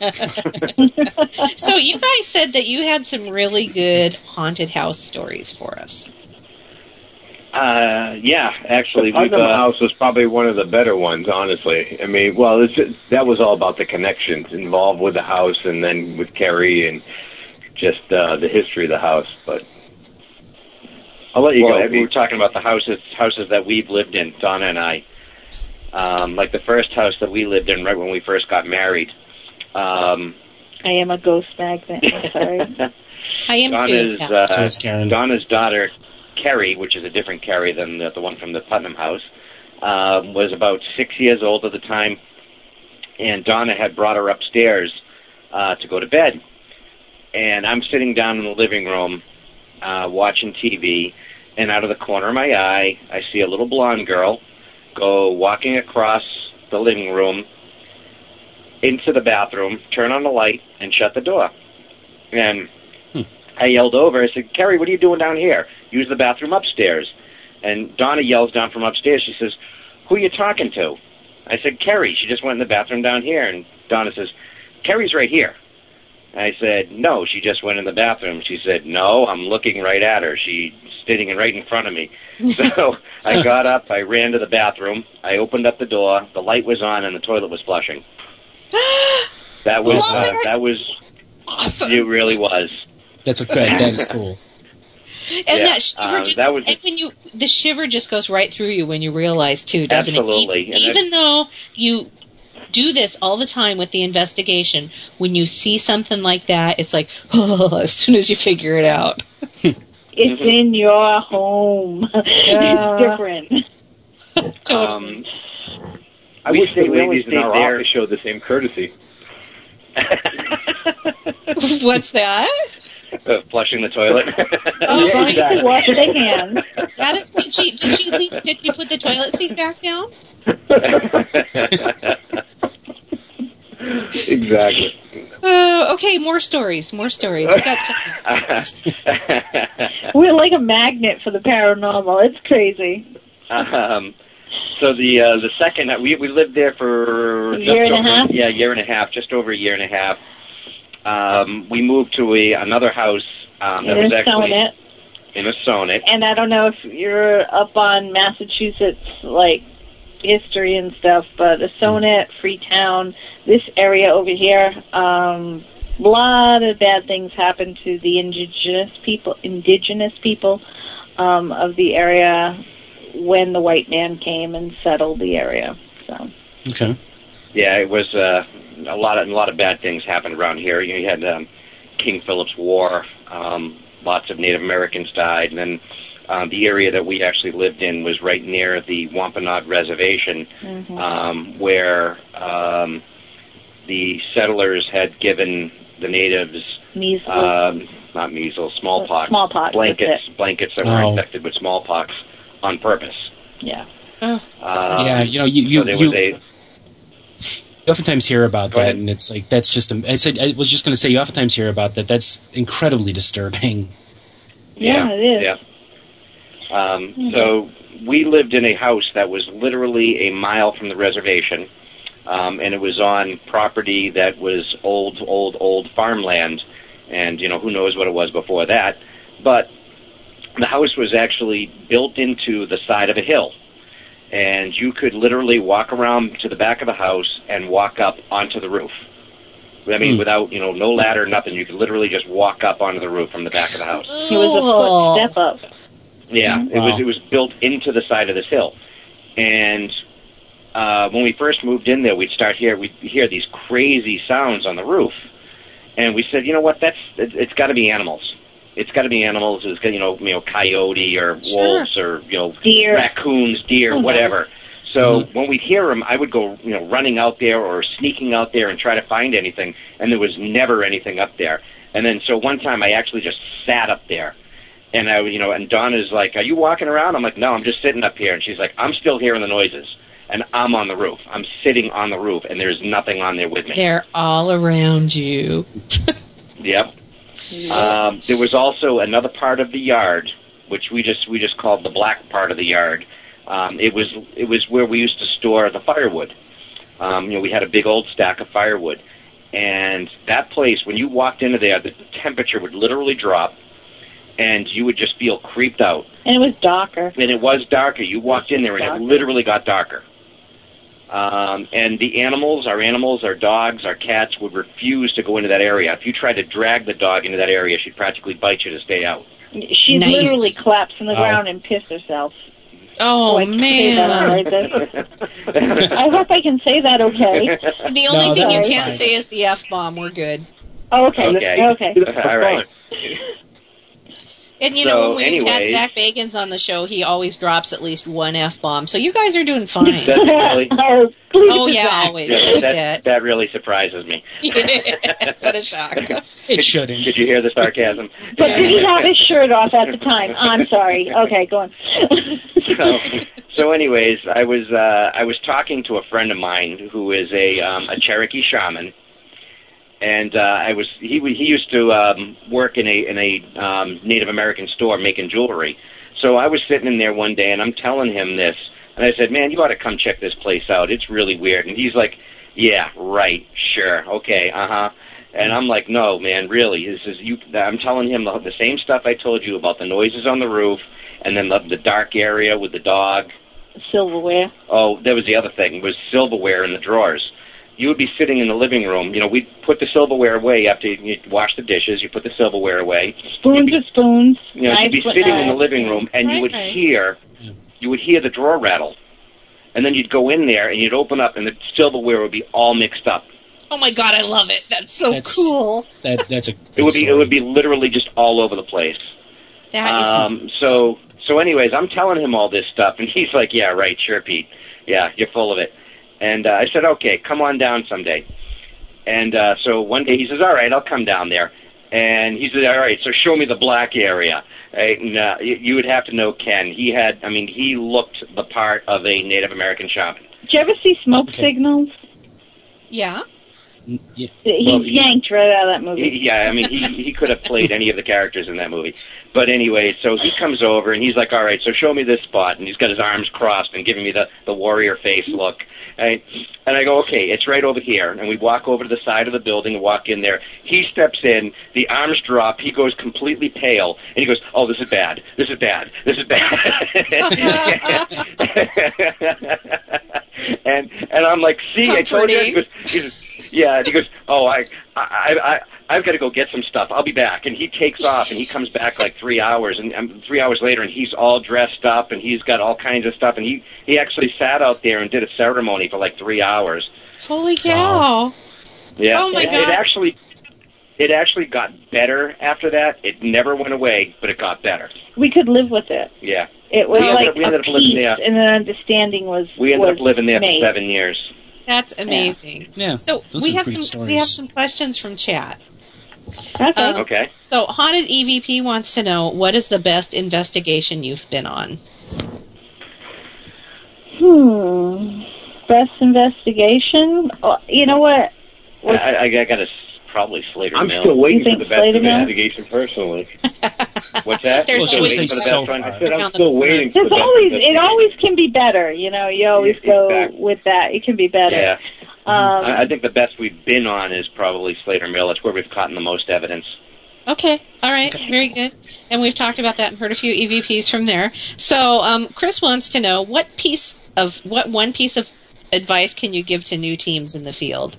guys said that you had some really good haunted house stories for us. Uh, yeah, actually, the we've, Putnam uh, House was probably one of the better ones, honestly. I mean, well, it's just, that was all about the connections involved with the house, and then with Kerry, and just uh, the history of the house. But I'll let you well, go. we were talking about the houses houses that we've lived in, Donna and I. Um, like the first house that we lived in right when we first got married. Um, I am a ghost magnet. I'm sorry. I am Donna's, too. uh, So is Karen. Donna's daughter, Kerry, which is a different Kerry than the, the one from the Putnam house, um, was about six years old at the time, and Donna had brought her upstairs uh, to go to bed. And I'm sitting down in the living room uh, watching T V, and out of the corner of my eye, I see a little blonde girl go walking across the living room into the bathroom, turn on the light, and shut the door. And Hmm. I yelled over, I said, Kerry, what are you doing down here? Use the bathroom upstairs. And Donna yells down from upstairs. She says, who are you talking to? I said, Kerry. She just went in the bathroom down here. And Donna says, Kerry's right here. I said, no, she just went in the bathroom. She said, no, I'm looking right at her. She's sitting right in front of me. So I got up, I ran to the bathroom, I opened up the door, the light was on, and the toilet was flushing. That was, uh, that was, awesome. It really was. That's okay. That is cool. And Yeah, that shiver uh, just, that was and when you, the shiver just goes right through you when you realize too, doesn't Absolutely. it? And E- that- Even though you do this all the time with the investigation, when you see something like that, it's like, oh, as soon as you figure it out. It's in your home. It's different. Um, I We wish stayed- the we only ladies in stayed our there- office showed the same courtesy. What's that? uh, flushing the toilet. Oh, Yeah, right. exactly. Wash their hands. That is. Did she? Did she? Leave, did you put the toilet seat back down? Exactly. Uh, okay, more stories, more stories. We got to- We're like a magnet for the paranormal. It's crazy. Um, so the uh, the second we we lived there for A just year and a over, half? yeah, year and a half, just over a year and a half. Um, we moved to a another house um, that In was actually Sonnet. in a sonnet. And I don't know if you're up on Massachusetts, like, history and stuff, but a Sonnet, Freetown, this area over here, um, a lot of bad things happened to the indigenous people, indigenous people um, of the area when the white man came and settled the area. So. Okay. Yeah, it was uh, a lot of a lot of bad things happened around here. You, know, you had um, King Philip's War. Um, lots of Native Americans died, and then um, the area that we actually lived in was right near the Wampanoag Reservation, Mm-hmm. um, where um, the settlers had given the natives Measles. um, not measles, smallpox, Smallpox, blankets, that's blankets that were Oh. infected with smallpox on purpose. Yeah. Um, Yeah, you know, you- you- so there you- was a You oftentimes hear about that, and it's like that's just. A, I said I was just going to say you oftentimes hear about that. That's incredibly disturbing. Yeah, it is. Yeah. Um, So we lived in a house that was literally a mile from the reservation, um, and it was on property that was old, old, old farmland, and you know who knows what it was before that. But the house was actually built into the side of a hill, and you could literally walk around to the back of the house and walk up onto the roof. I mean, Hmm. without, you know, no ladder, nothing. You could literally just walk up onto the roof from the back of the house. It was a foot step up. Yeah, it was it was built into the side of this hill, and uh, when we first moved in there, we'd start hear we'd hear these crazy sounds on the roof, and we said, you know what, that's it, it's got to be animals. It's got to be animals. It's got, you know, you know, coyote or Sure. wolves or you know, Deer. raccoons, deer, Mhm. whatever. So when we'd hear them, I would go, you know, running out there or sneaking out there and try to find anything, and there was never anything up there. And then so one time I actually just sat up there, and I, you know, and Donna's like, "Are you walking around?" I'm like, "No, I'm just sitting up here." And she's like, "I'm still hearing the noises, and I'm on the roof. I'm sitting on the roof, and there's nothing on there with me." They're all around you. Yep. Um, there was also another part of the yard, which we just we just called the black part of the yard. Um, it was it was where we used to store the firewood. Um, you know, we had a big old stack of firewood, and that place, when you walked into there, the temperature would literally drop, and you would just feel creeped out. And it was darker. And it was darker. You walked in there, and it literally got darker. Um, and the animals, our animals, our dogs, our cats would refuse to go into that area. If you tried to drag the dog into that area, she'd practically bite you to stay out. She Nice. literally collapsed on the Wow. ground and pissed herself. Oh, I can say that on radio. I hope I can say that okay. The only No, thing you that's can't fine. say is the F bomb. We're good. Oh, okay. Okay. Okay. All right. And you So, know, when we've had anyways- Zach Bagans on the show, he always drops at least one F bomb. So you guys are doing fine. That's really, Oh yeah, always. yeah, I that, bet. that really surprises me. What a shock. It shouldn't. Did you hear the sarcasm? But did he have his shirt off at the time? I'm sorry. Okay, go on. so, so anyways, I was uh, I was talking to a friend of mine who is a um, a Cherokee shaman, and uh, I was he he used to um, work in a in a um, Native American store making jewelry. So I was sitting in there one day, and I'm telling him this, and I said, "Man, you ought to come check this place out. It's really weird." And he's like, "Yeah, right, sure, okay, uh huh." And I'm like, "No, man, really. This is you." I'm telling him the, the same stuff I told you about the noises on the roof, and then the, the dark area with the dog. Silverware. Oh, that was the other thing, was silverware in the drawers. You would be sitting in the living room. You know, we'd put the silverware away after you wash the dishes. You put the silverware away. Spoons are spoons. You know, you'd be Knives with sitting in the knives. living room, and you Right, would right. hear, you would hear the drawer rattle, and then you'd go in there and you'd open up, and the silverware would be all mixed up. Oh my god, I love it. That's so That's- cool. That that's a. It would be, it would be literally just all over the place. That is Um, so, so anyways, I'm telling him all this stuff, and he's like, "Yeah, right, sure, Pete. Yeah, you're full of it." And uh, I said, "Okay, come on down someday." And uh, so one day he says, "All right, I'll come down there." And he said, "All right, so show me the black area." Right? And, uh, you, you would have to know Ken. He had, I mean, he looked the part of a Native American shaman. Did you ever see smoke signals? Yeah. Yeah. He's Well, he- yanked right out of that movie. He, yeah, I mean, he he could have played any of the characters in that movie. But anyway, so he comes over and he's like, all right, so show me this spot. And he's got his arms crossed and giving me the, the warrior face look. And, and I go, okay, it's right over here. And we walk over to the side of the building and walk in there. He steps in, the arms drop, he goes completely pale, and he goes, oh, this is bad, this is bad, this is bad. and and I'm like, see, I told you. He goes, he goes, yeah, and he goes, oh, I, I, I, I've got to go get some stuff. I'll be back. And he takes off, and he comes back like three hours, and um, three hours later, and he's all dressed up, and he's got all kinds of stuff, and he, he actually sat out there and did a ceremony for like three hours. Holy cow! Yeah, Oh my it, God. it actually, it actually got better after that. It never went away, but it got better. We could live with it. Yeah, It was We ended like up- we a ended up living peace, there. and an understanding was we ended was up living there made. for seven years. That's amazing. Yeah. So those we are have great some we have stories. some questions from chat. Okay. Okay. So Haunted E V P wants to know, what is the best investigation you've been on? Hmm. Best investigation? Oh, you know what? I, I, I got to probably Slater I'm Mill. still waiting You for think the best Slater Mill? investigation, personally. What's that? There's You're still always waiting for the so best one? I said I'm still waiting for There's the best always it investigation. always can be better. You know, you always Yeah, go exactly. with that. It can be better. Yeah. Um, I, I think the best we've been on is probably Slater Mill. It's where we've gotten the most evidence. Okay, all right, very good. And we've talked about that and heard a few E V Ps from there. So um, Chris wants to know, what piece of what one piece of advice can you give to new teams in the field?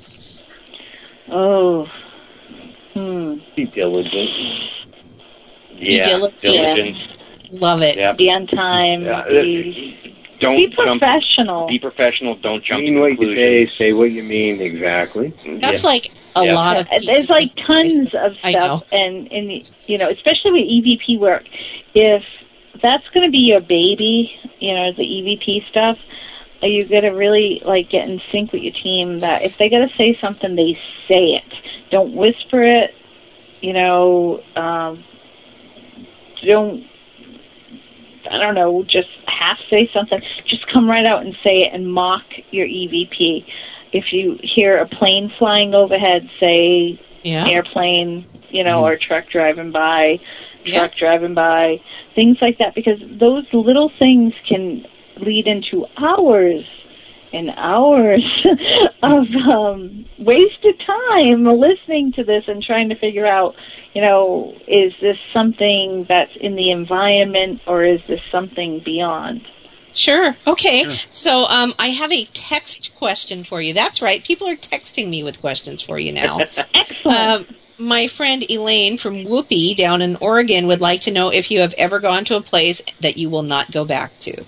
Oh. Hmm. Be diligent. Yeah, diligent. diligence. Love it. Yeah. Be on time. Yeah, Be, Don't be jump. professional. Be professional. Don't jump Mean to what you conclusions. say, say what you mean, exactly. That's Yeah. like a Yeah. lot of Uh, pieces There's like of tons advice. of I know. stuff, and and you know, especially with E V P work, if that's going to be your baby, you know, the E V P stuff, uh, you got to really like get in sync with your team. That if they got to say something, they say it. Don't whisper it. You know, um, don't. I don't know. Just half say something. Just come right out and say it, and mock your E V P. If you hear a plane flying overhead, say Yeah. airplane, you know, or truck driving by, Yeah. truck driving by, things like that, because those little things can lead into hours and hours of um, wasted time listening to this and trying to figure out, you know, is this something that's in the environment or is this something beyond? Sure. Okay. So um, I have a text question for you. That's right. People are texting me with questions for you now. Excellent. Um, my friend Elaine from Whoopi down in Oregon would like to know if you have ever gone to a place that you will not go back to.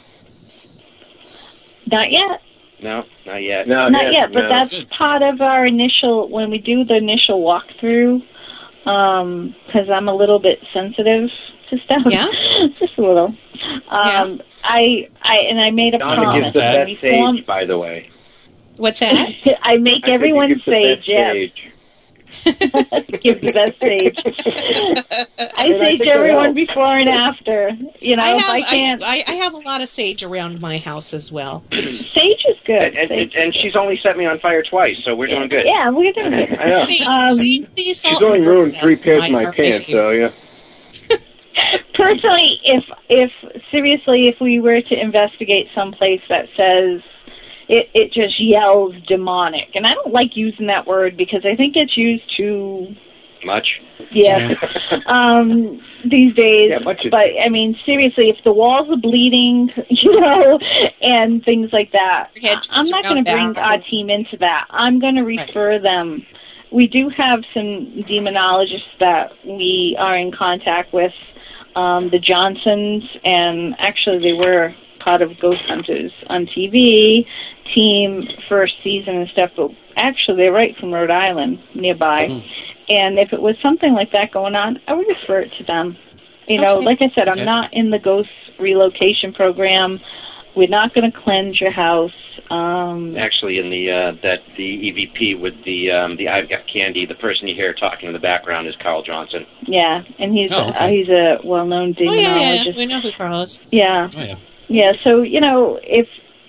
Not yet. No, not yet. No, Not yeah, yet, but no. that's part of our initial, when we do the initial walkthrough, because I'm a little bit sensitive to stuff. Yeah? Just a little. Um, I, I, and I made a Donna promise. gives the when best we form- sage, by the way. What's that? I make I think everyone he gives the say best yes. sage. Give the best sage. I And I sage think everyone that before and after. You know, I if have, I can't. I, I have a lot of sage around my house as well. Sage is good. And, and, Sage- and she's only set me on fire twice, so we're doing good. yeah, we're doing good. I know. Sea, Um, sea, sea salt She's only and ruined three best pairs of my are pants, favorite. so yeah. Personally, if if seriously, if we were to investigate someplace that says it, it just yells demonic, and I don't like using that word because I think it's used too Much. yeah um, these days. Yeah, much is- but I mean, seriously, if the walls are bleeding, you know, and things like that, Head I'm not going to around bring our backwards. team into that. I'm going to refer them. We do have some demonologists that we are in contact with, um, the Johnsons, and actually they were part of Ghost Hunters on T V team first season and stuff, but actually they're right from Rhode Island, nearby. Mm. And if it was something like that going on, I would refer it to them. You know, Okay. like I said, I'm Okay. not in the ghost relocation program. We're not going to cleanse your house. Um, Actually, in the uh, that the E V P with the um, the I've Got Candy, the person you hear talking in the background is Carl Johnson. yeah, and he's Oh, okay. uh, he's a well-known Oh, yeah, yeah, demonologist. we know who Carl is. Yeah, Oh yeah. yeah. So you know, if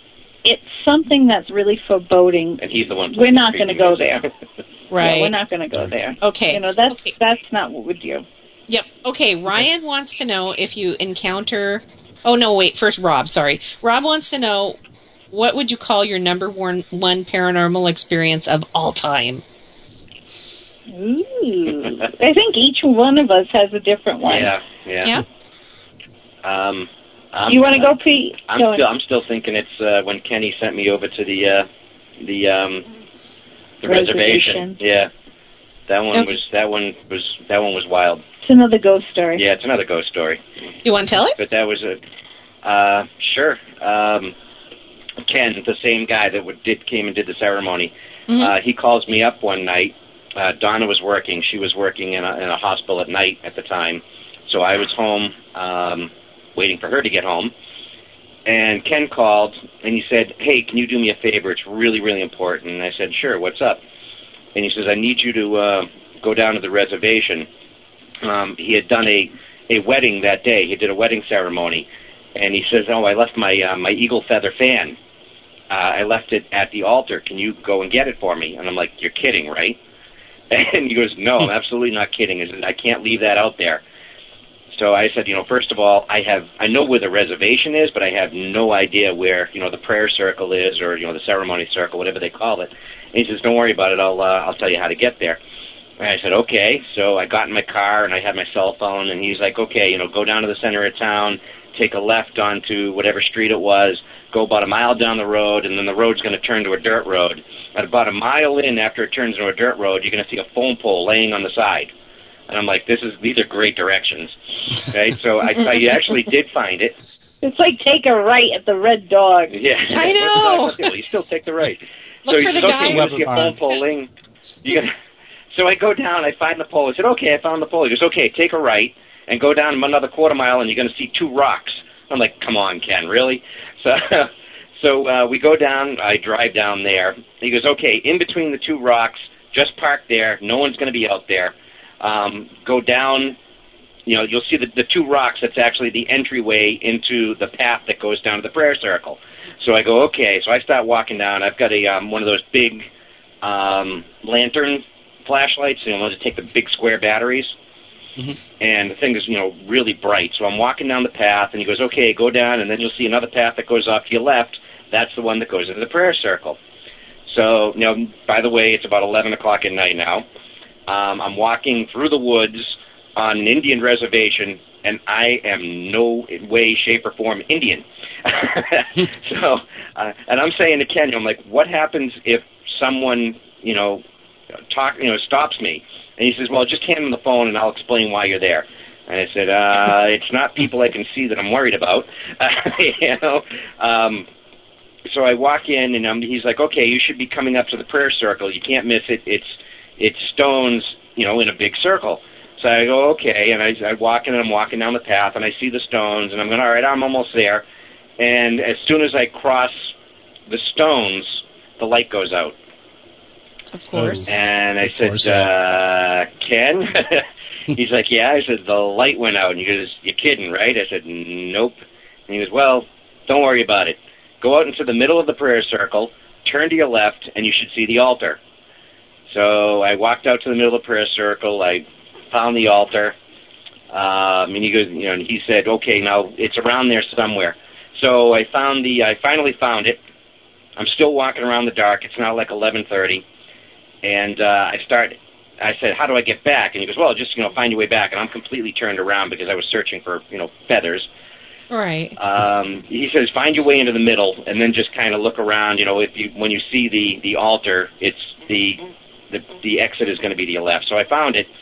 it's something that's really foreboding. And he's the one. We're not going to go there. Right. Yeah, we're not going to go there. Okay. You know, that's okay. That's not what we do. Yep. Okay, Ryan wants to know if you encounter... Oh, no, wait. First, Rob. Sorry. Rob wants to know, what would you call your number one, one paranormal experience of all time? Ooh. I think each one of us has a different one. Yeah, yeah. Yeah? Um, I'm, you want to go, Pete? I'm go still, I'm still thinking it's uh, when Kenny sent me over to the uh, the um, the reservation. Reservation. Yeah, that one Okay. was that one was that one was wild. It's another ghost story. Yeah, it's another ghost story. You want to tell it? But that was a uh, sure. Um, Ken, the same guy that would, did came and did the ceremony. Mm-hmm. Uh, he calls me up one night. Uh, Donna was working. She was working in a, in a hospital at night at the time. So I was home, um, waiting for her to get home. And Ken called, and he said, hey, can you do me a favor? It's really, really important. And I said, sure, what's up? And he says, I need you to uh, go down to the reservation. Um, he had done a, a wedding that day. He did a wedding ceremony. And he says, oh, I left my uh, my eagle feather fan. Uh, I left it at the altar. Can you go and get it for me? And I'm like, you're kidding, right? And he goes, no, I'm absolutely not kidding. I said, I can't leave that out there. So I said, you know, first of all, I have I know where the reservation is, but I have no idea where, you know, the prayer circle is, or, you know, the ceremony circle, whatever they call it. And he says, don't worry about it. I'll uh, I'll tell you how to get there. And I said, okay. So I got in my car, and I had my cell phone, and he's like, okay, you know, go down to the center of town, take a left onto whatever street it was, go about a mile down the road, and then the road's going to turn to a dirt road. At about a mile in, after it turns into a dirt road, you're going to see a phone pole laying on the side. And I'm like, this is these are great directions. Right? So I, I actually did find it. It's like take a right at the Red Dog. Yeah. I know. Well, you still take the right. Look so for you the okay, guy. you see a phone pole laying. You gotta, so I go down, I find the pole. I said, okay, I found the pole. He goes, okay, take a right and go down another quarter mile, and you're going to see two rocks. I'm like, come on, Ken, really? So so uh, we go down. I drive down there. He goes, okay, in between the two rocks, just park there. No one's going to be out there. Um, go down, you know, you'll see the, the two rocks. That's actually the entryway into the path that goes down to the prayer circle. So I go, okay. So I start walking down. I've got a um, one of those big um, lantern flashlights, you know, to take the big square batteries. Mm-hmm. And the thing is, you know, really bright. So I'm walking down the path, and he goes, okay, go down, and then you'll see another path that goes off to your left. That's the one that goes into the prayer circle. So, you know, by the way, it's about eleven o'clock at night now. Um, I'm walking through the woods on an Indian reservation, and I am no way, shape, or form Indian. so, uh, and I'm saying to Ken, I'm like, what happens if someone, you know, talk, you know, stops me? And he says, well, just hand him the phone, and I'll explain why you're there. And I said, uh, it's not people I can see that I'm worried about, you know. Um, so I walk in, and um, he's like, okay, you should be coming up to the prayer circle. You can't miss it. It's it's stones, you know, in a big circle. So I go, okay, and I, I walk in, and I'm walking down the path, and I see the stones, and I'm going, all right, I'm almost there. And as soon as I cross the stones, the light goes out. Of course. And I Of said, course, uh, Ken? He's like, yeah. I said, the light went out. And he goes, you're kidding, right? I said, nope. And he goes, well, don't worry about it. Go out into the middle of the prayer circle, turn to your left, and you should see the altar. So I walked out to the middle of the prayer circle. I found the altar. Um, and he goes, you know, and he said, okay, now it's around there somewhere. So I found the, I finally found it. I'm still walking around the dark. It's now like eleven thirty. And uh, I start, I said, how do I get back? And he goes, well, just, you know, find your way back. And I'm completely turned around because I was searching for, you know, feathers. Right. Um, he says, find your way into the middle, and then just kind of look around. You know, if you when you see the, the altar, it's the, the the exit is going to be to your left. So I found it.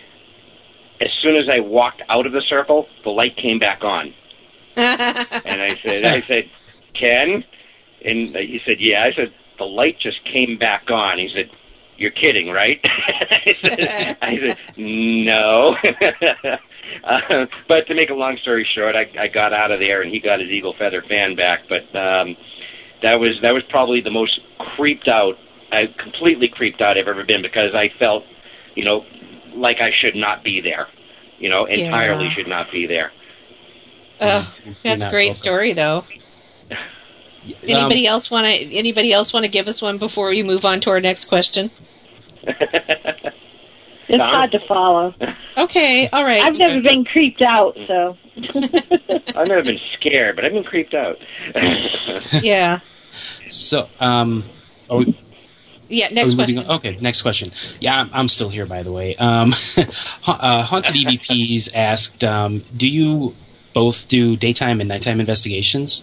As soon as I walked out of the circle, the light came back on. And I said, I said, Ken? And he said, yeah. I said, the light just came back on. He said, you're kidding, right? I, said, I said, no. uh, but to make a long story short, I, I got out of there, and he got his eagle feather fan back. But um, that was that was probably the most creeped out, I completely creeped out I've ever been, because I felt, you know, like I should not be there. You know, entirely Yeah. should not be there. Oh, that's a great story, though. Anybody else want to? Anybody else want to give us one before we move on to our next question? It's hard to follow. Okay, all right. I've never been creeped out, so. I've never been scared, but I've been creeped out. Yeah. So, um, are we, yeah, are next we moving question. on? Okay, next question. Yeah, I'm, I'm still here, by the way. Um, ha- uh, Haunted E V Ps asked, um, do you both do daytime and nighttime investigations?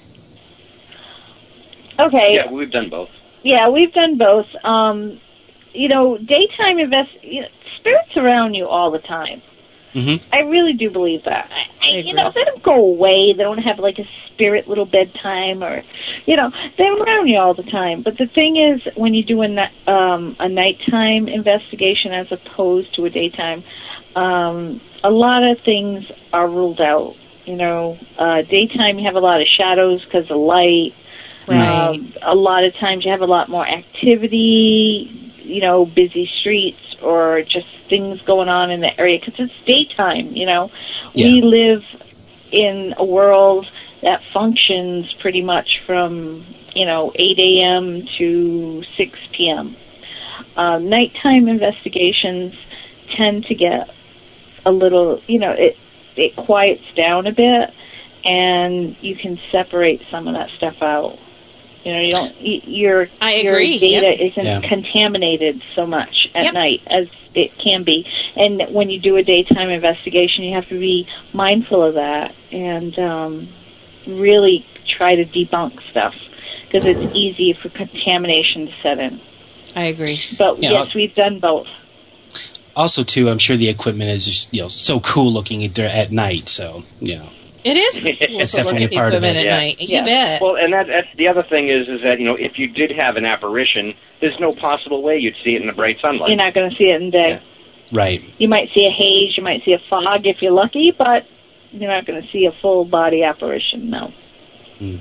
Okay. Yeah, we've done both. Yeah, we've done both. Um, you know, daytime invest. You know, spirits around you all the time. Mm-hmm. I really do believe that. I, I, you know, they don't go away. They don't have like a spirit little bedtime, or, you know, they're around you all the time. But the thing is, when you do a ni- um, a nighttime investigation as opposed to a daytime, um, a lot of things are ruled out. You know, uh, daytime you have a lot of shadows because of light. Right. Um, a lot of times you have a lot more activity. You know, busy streets or just things going on in the area because it's daytime, you know. Yeah. We live in a world that functions pretty much from, you know, eight a.m. to six p.m. Uh, nighttime investigations tend to get a little, you know, it, it quiets down a bit and you can separate some of that stuff out. You know, you don't. Your I your agree. data Yep. isn't Yeah. contaminated so much at Yep. night as it can be. And when you do a daytime investigation, you have to be mindful of that and um, really try to debunk stuff because it's easy for contamination to set in. I agree. But Yeah, yes, I'll- we've done both. Also, too, I'm sure the equipment is just, you know, so cool looking at, at night. So, you know, It is cool It's to look definitely at a the part of equipment it. at Yeah. night. You Yeah. bet. Well, and that, that's the other thing is, is that, you know, if you did have an apparition, there's no possible way you'd see it in the bright sunlight. You're not going to see it in day. right. You might see a haze, you might see a fog if you're lucky, but you're not going to see a full body apparition. No. Mm.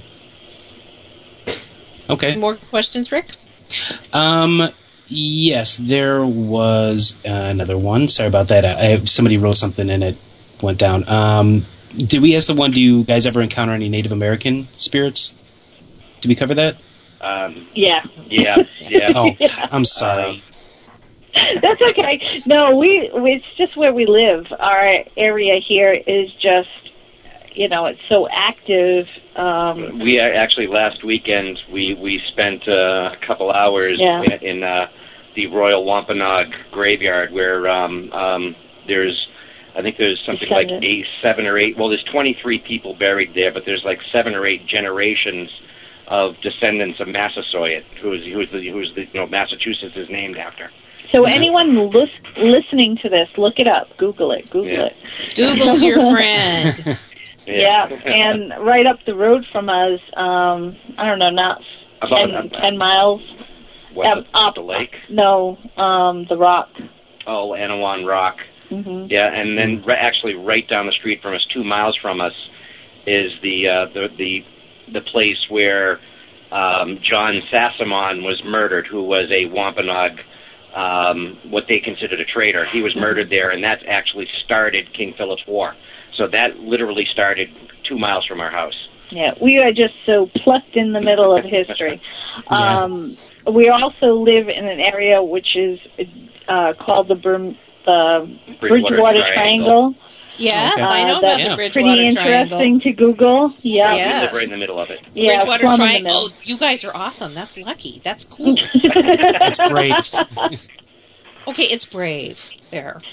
Okay. More questions, Rick? Um, yes, there was uh, another one. Sorry about that. I, I somebody wrote something and it went down. Um, did we ask the one? Do you guys ever encounter any Native American spirits? Did we cover that? Um, Yeah. yeah, yeah. Oh, I'm sorry. That's okay. No, we it's just where we live. Our area here is just, you know, it's so active. Um, We uh, actually last weekend we we spent uh, a couple hours Yeah. in, in uh, the Royal Wampanoag graveyard where um, um, there's I think there's something like Descendant. eight, seven or eight. Well, there's twenty-three people buried there, but there's like seven or eight generations of descendants of Massasoit, who's who's the who's the you know Massachusetts is named after. so anyone lis- listening to this, look it up. Google it. Google Yeah. it. Google's your friend. Yeah, and right up the road from us, um, I don't know, not About ten, um, ten miles. What, um, the, up. the lake? No, um, the rock. Oh, Anawan Rock. hmm Yeah, and then ri- actually right down the street from us, two miles from us, is the uh, the the the place where um, John Sassamon was murdered, who was a Wampanoag, um, what they considered a traitor. He was murdered there, and that actually started King Philip's War. So that literally started two miles from our house. Yeah, we are just so plucked in the middle of history. Yeah. Um, we also live in an area which is uh, called the, Brim- the Bridgewater Bridgewater Triangle. Triangle. Yes, Okay. I know Uh, about that's the pretty Bridgewater interesting Triangle. to Google. Yeah. Yeah. We Yes. live right in the middle of it. Yeah, Bridgewater plumb in the Triangle. middle. Oh, you guys are awesome. That's lucky. That's cool. That's great. Okay, it's brave. There.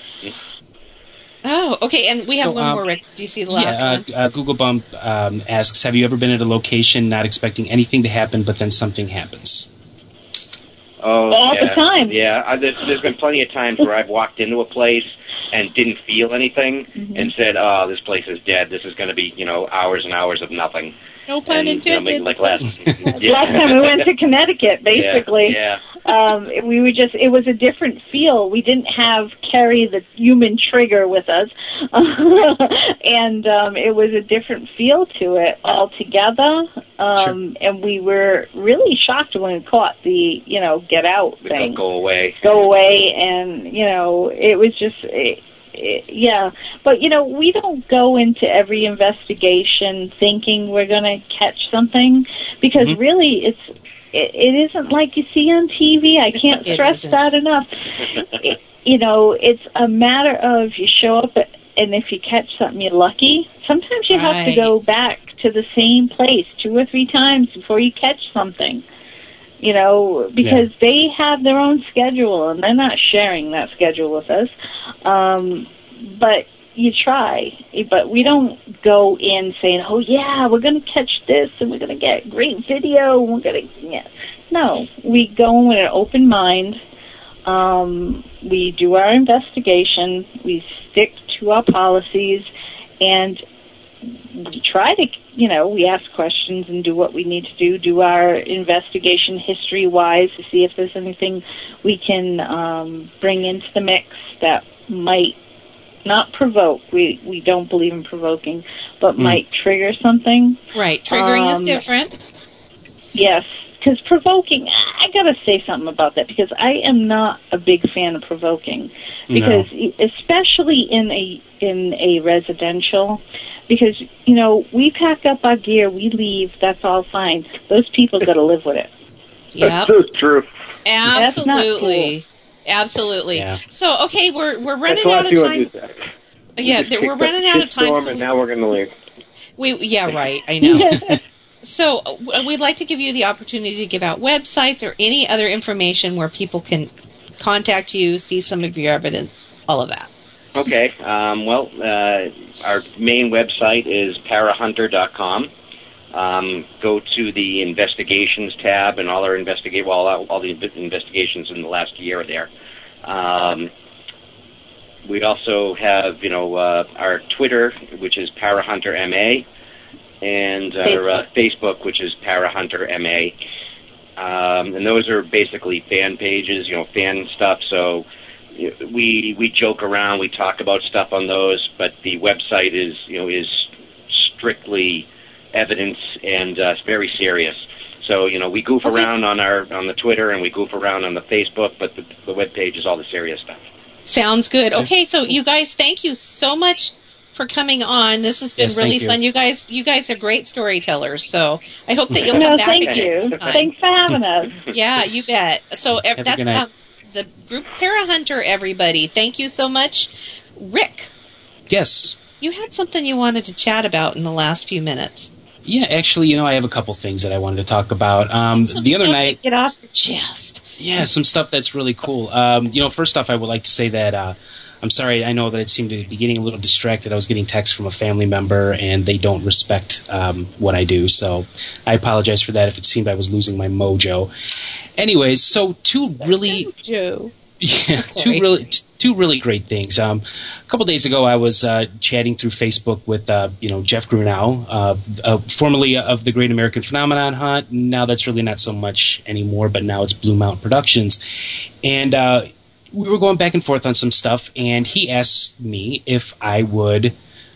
Oh, okay, and we have So, one um, more, Rick. Do you see the last yeah, one? uh, uh, Google Bump um, asks, have you ever been at a location not expecting anything to happen, but then something happens? Oh, All the yeah. time. Yeah, I, there's, there's been plenty of times where I've walked into a place and didn't feel anything Mm-hmm. and said, "Oh, this place is dead. This is going to be, you know, hours and hours of nothing." No pun And, you know, intended. like last, Last time we went to Connecticut, basically. Yeah. Um, we were just, it was a different feel. We didn't have Carrie, the human trigger, with us. and um, it was a different feel to it altogether. Um, and we were really shocked when we caught the, you know, get out yeah. thing. Go away. Go away. And, you know, it was just, it, Yeah, but you know, we don't go into every investigation thinking we're going to catch something, because mm-hmm. really it's it, it isn't like you see on T V. I can't stress that enough. It, you know, it's a matter of you show up, and if you catch something, you're lucky. Sometimes you right. have to go back to the same place two or three times before you catch something. You know, because yeah. they have their own schedule, and they're not sharing that schedule with us. Um, but you try. But we don't go in saying, oh, yeah, we're going to catch this, and we're going to get great video, and we're going to... Yeah. No, we go in with an open mind. Um, we do our investigation. We stick to our policies, and we try to, you know, we ask questions and do what we need to do, do our investigation history-wise to see if there's anything we can um, bring into the mix that might not provoke. We we don't believe in provoking, but mm. might trigger something. Right. Triggering um, is different. Yes, because provoking, I got to say something about that, because I am not a big fan of provoking. Because no. especially in a in a residential, because, you know, we pack up our gear, we leave, that's all fine. Those people got to live with it. Yeah, that's so true. Absolutely, cool. absolutely. Yeah. So, okay, we're we're running out of time. Yeah, we we're running out of time. Storm, so and now we're going to leave. We yeah, right. I know. So, uh, we'd like to give you the opportunity to give out websites or any other information where people can contact you, see some of your evidence, all of that. Okay. Um, well, uh, our main website is parahunter dot com. Um, go to the investigations tab, and all our investigate well, all, all the investigations in the last year are there. Um, we also have, you know, uh, our Twitter, which is parahunter M A, and our uh, Facebook, which is parahunter M A. Um, and those are basically fan pages, you know, fan stuff. So we we joke around, we talk about stuff on those, but the website is, you know, is strictly evidence, and uh, it's very serious. So, you know, we goof okay. around on our on the Twitter, and we goof around on the Facebook, but the, the web page is all the serious stuff. Sounds good. Okay, so you guys, thank you so much for coming on. This has been yes, really you. fun. You guys, you guys are great storytellers. So I hope that you'll come no, back. Thank you. Thanks for having us. Yeah, you bet. So Have that's um, the group Parahunter. Everybody, thank you so much, Rick. Yes. You had something you wanted to chat about in the last few minutes. Yeah, actually, you know, I have a couple things that I wanted to talk about. Um, some the other stuff night, to get off your chest. Yeah, some stuff that's really cool. Um, you know, first off, I would like to say that uh, I'm sorry. I know that it seemed to be getting a little distracted. I was getting texts from a family member, and they don't respect um, what I do. So I apologize for that. If it seemed I was losing my mojo. Anyways, so two really, mojo. yeah, two really. Two really great things. Um, a couple days ago, I was uh, chatting through Facebook with uh, you know Jeff Grunow, uh, uh, formerly of the Great American Phenomenon Hunt. Now that's really not so much anymore, but now it's Blue Mountain Productions. And uh, we were going back and forth on some stuff, and he asked me if I would,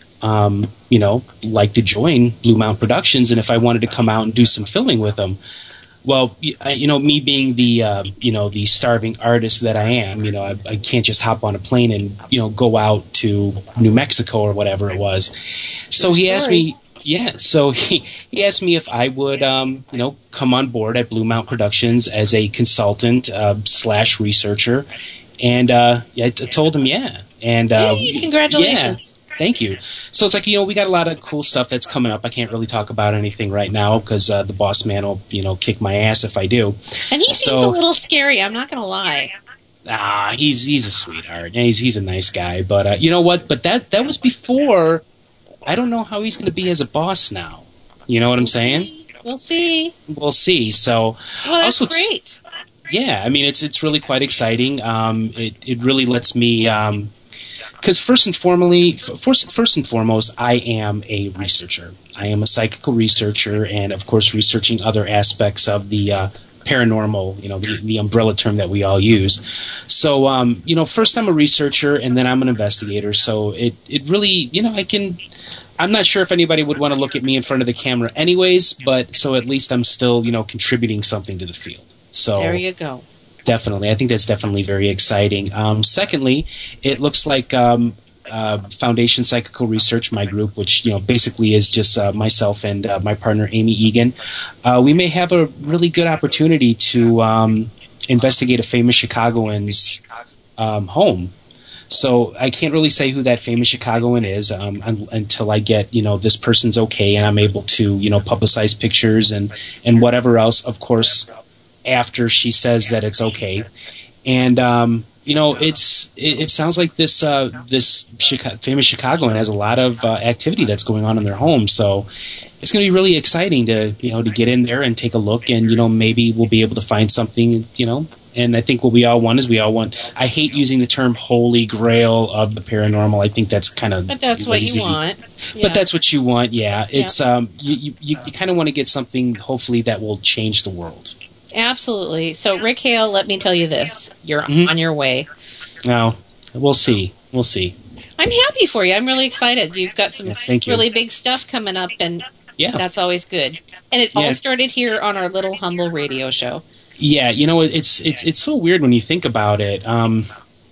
um, you know, like to join Blue Mountain Productions, and if I wanted to come out and do some filming with them. Well, you know, me being the, uh, you know, the starving artist that I am, you know, I, I can't just hop on a plane and, you know, go out to New Mexico or whatever it was. So he asked me, yeah, so he, he asked me if I would, um, you know, come on board at Blue Mountain Productions as a consultant uh, slash researcher. And uh, yeah, I t- told him, yeah. And uh, Yay, congratulations. Yeah. Thank you. So it's like, you know, we got a lot of cool stuff that's coming up. I can't really talk about anything right now because uh, the boss man will, you know, kick my ass if I do. And he so, seems a little scary. I'm not going to lie. Ah, he's he's a sweetheart. He's he's a nice guy. But uh, you know what? But that that was before. I don't know how he's going to be as a boss now. You know what I'm saying? We'll see. We'll see. So well, that's also, great. Yeah, I mean, it's it's really quite exciting. Um, it it really lets me. Um, Because first and foremost, first, first and foremost, I am a researcher. I am a psychical researcher, and of course, researching other aspects of the uh, paranormal. You know, the, the umbrella term that we all use. So, um, you know, first I'm a researcher, and then I'm an investigator. So it it really, you know, I can. I'm not sure if anybody would want to look at me in front of the camera, anyways. But so at least I'm still, you know, contributing something to the field. So there you go. Definitely. I think that's definitely very exciting. Um, secondly, it looks like um, uh, Foundation Psychical Research, my group, which you know basically is just uh, myself and uh, my partner Amy Egan, uh, we may have a really good opportunity to um, investigate a famous Chicagoan's um, home. So I can't really say who that famous Chicagoan is um, un- until I get, you know, this person's okay and I'm able to, you know, publicize pictures and, and whatever else, of course, after she says that it's okay. And, um, you know, it's it, it sounds like this uh, this Chica- famous Chicagoan has a lot of uh, activity that's going on in their home. So it's going to be really exciting to, you know, to get in there and take a look and, you know, maybe we'll be able to find something, you know. And I think what we all want is we all want. I hate using the term "holy grail" of the paranormal. I think that's kind of. But that's lazy. what you want. Yeah. But that's what you want. Yeah, it's yeah. um, you you, you kind of want to get something hopefully that will change the world. Absolutely. So, Rick Hale, let me tell you this: you're mm-hmm. on your way. No, we'll see. We'll see. I'm happy for you. I'm really excited. You've got some yes, thank you. really big stuff coming up, and yeah. that's always good. And it yeah. all started here on our little humble radio show. Yeah, you know, it's it's it's so weird when you think about it. Um,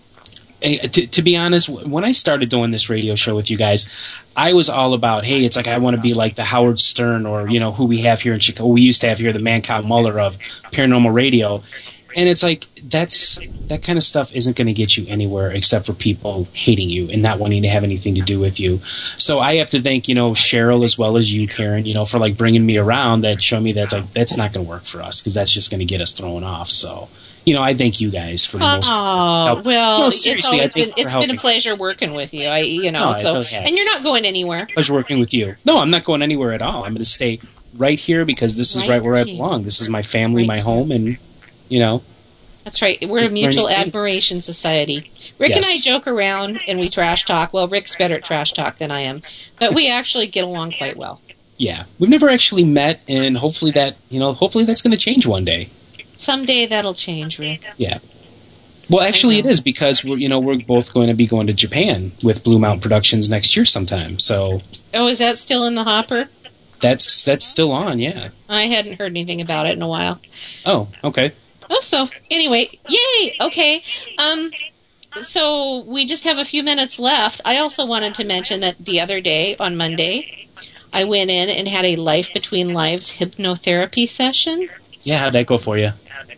to, to be honest, when I started doing this radio show with you guys, I was all about, hey, it's like I want to be like the Howard Stern or, you know, who we have here in Chicago. We used to have here the Mancow Muller of paranormal radio. And it's like that's that kind of stuff isn't going to get you anywhere except for people hating you and not wanting to have anything to do with you. So I have to thank, you know, Cheryl as well as you, Karen, you know, for like bringing me around that show me that's like that's not going to work for us because that's just going to get us thrown off. So, you know, I thank you guys for the most. Oh well, no, it's always been it's been a pleasure working with you. I you know no, so really and you're not going anywhere. Pleasure working with you. No, I'm not going anywhere at all. I'm going to stay right here because this is right, right where I belong. This is my family, right my home, and you know. That's right. We're a mutual admiration society. Rick yes. and I joke around and we trash talk. Well, Rick's better at trash talk than I am, but we actually get along quite well. Yeah, we've never actually met, and hopefully that you know, hopefully that's going to change one day. Someday that'll change, Rick. Yeah. Well, actually, it is because we're you know we're both going to be going to Japan with Blue Mountain Productions next year sometime. So. Oh, is that still in the hopper? That's that's still on. Yeah. I hadn't heard anything about it in a while. Oh, okay. Oh, so anyway, yay! Okay, um, so we just have a few minutes left. I also wanted to mention that the other day, on Monday, I went in and had a Life Between Lives hypnotherapy session. Yeah, how'd that go for you?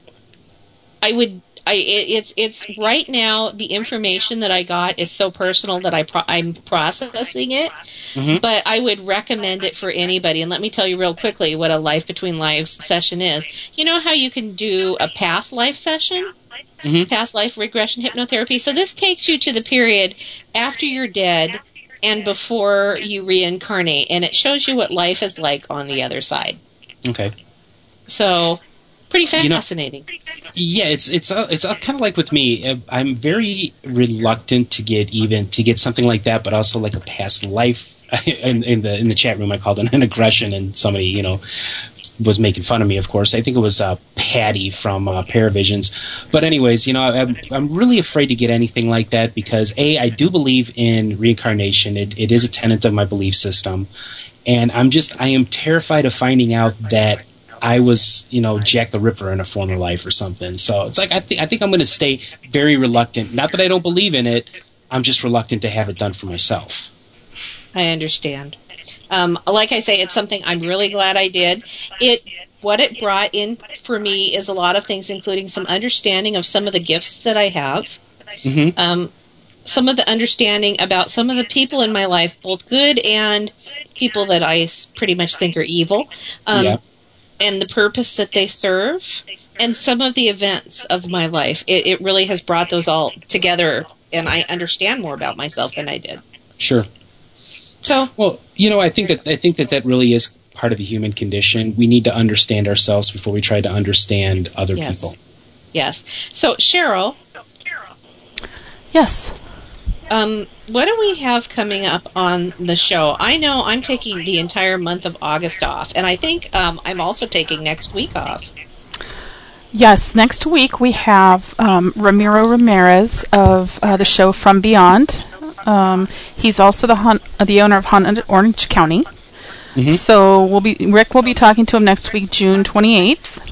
I would, I it, it's it's right now the information that I got is so personal that I pro- I'm processing it. Mm-hmm. But I would recommend it for anybody. And let me tell you real quickly what a Life Between Lives session is. You know how you can do a past life session? Mm-hmm. Past life regression hypnotherapy. So this takes you to the period after you're dead and before you reincarnate. And it shows you what life is like on the other side. Okay. So pretty fascinating. You know, yeah, it's it's uh, it's uh, kind of like with me. I'm very reluctant to get even to get something like that, but also like a past life. In, in the in the chat room, I called it an aggression, and somebody you know was making fun of me. Of course, I think it was uh, Patty from uh, Paravisions. But anyways, you know, I'm I'm really afraid to get anything like that because a I do believe in reincarnation. It it is a tenet of my belief system, and I'm just I am terrified of finding out that I was, you know, Jack the Ripper in a former life or something. So it's like I think I think I'm going to stay very reluctant. Not that I don't believe in it. I'm just reluctant to have it done for myself. I understand. Um, like I say, it's something I'm really glad I did. It what it brought in for me is a lot of things, including some understanding of some of the gifts that I have. Mm-hmm. Um, some of the understanding about some of the people in my life, both good and people that I pretty much think are evil. Um, yeah. And the purpose that they serve, and some of the events of my life. It, it really has brought those all together, and I understand more about myself than I did. Sure. So, well, you know, I think that I think that that really is part of the human condition. We need to understand ourselves before we try to understand other yes. people. Yes. So, Cheryl. Yes. Um, what do we have coming up on the show? I know I'm taking the entire month of August off, and I think um, I'm also taking next week off. Yes, next week we have um, Ramiro Ramirez of uh, the show From Beyond. Um, he's also the hun- uh, the owner of Haunted Orange County. Mm-hmm. So we'll be Rick will be talking to him next week, June twenty-eighth.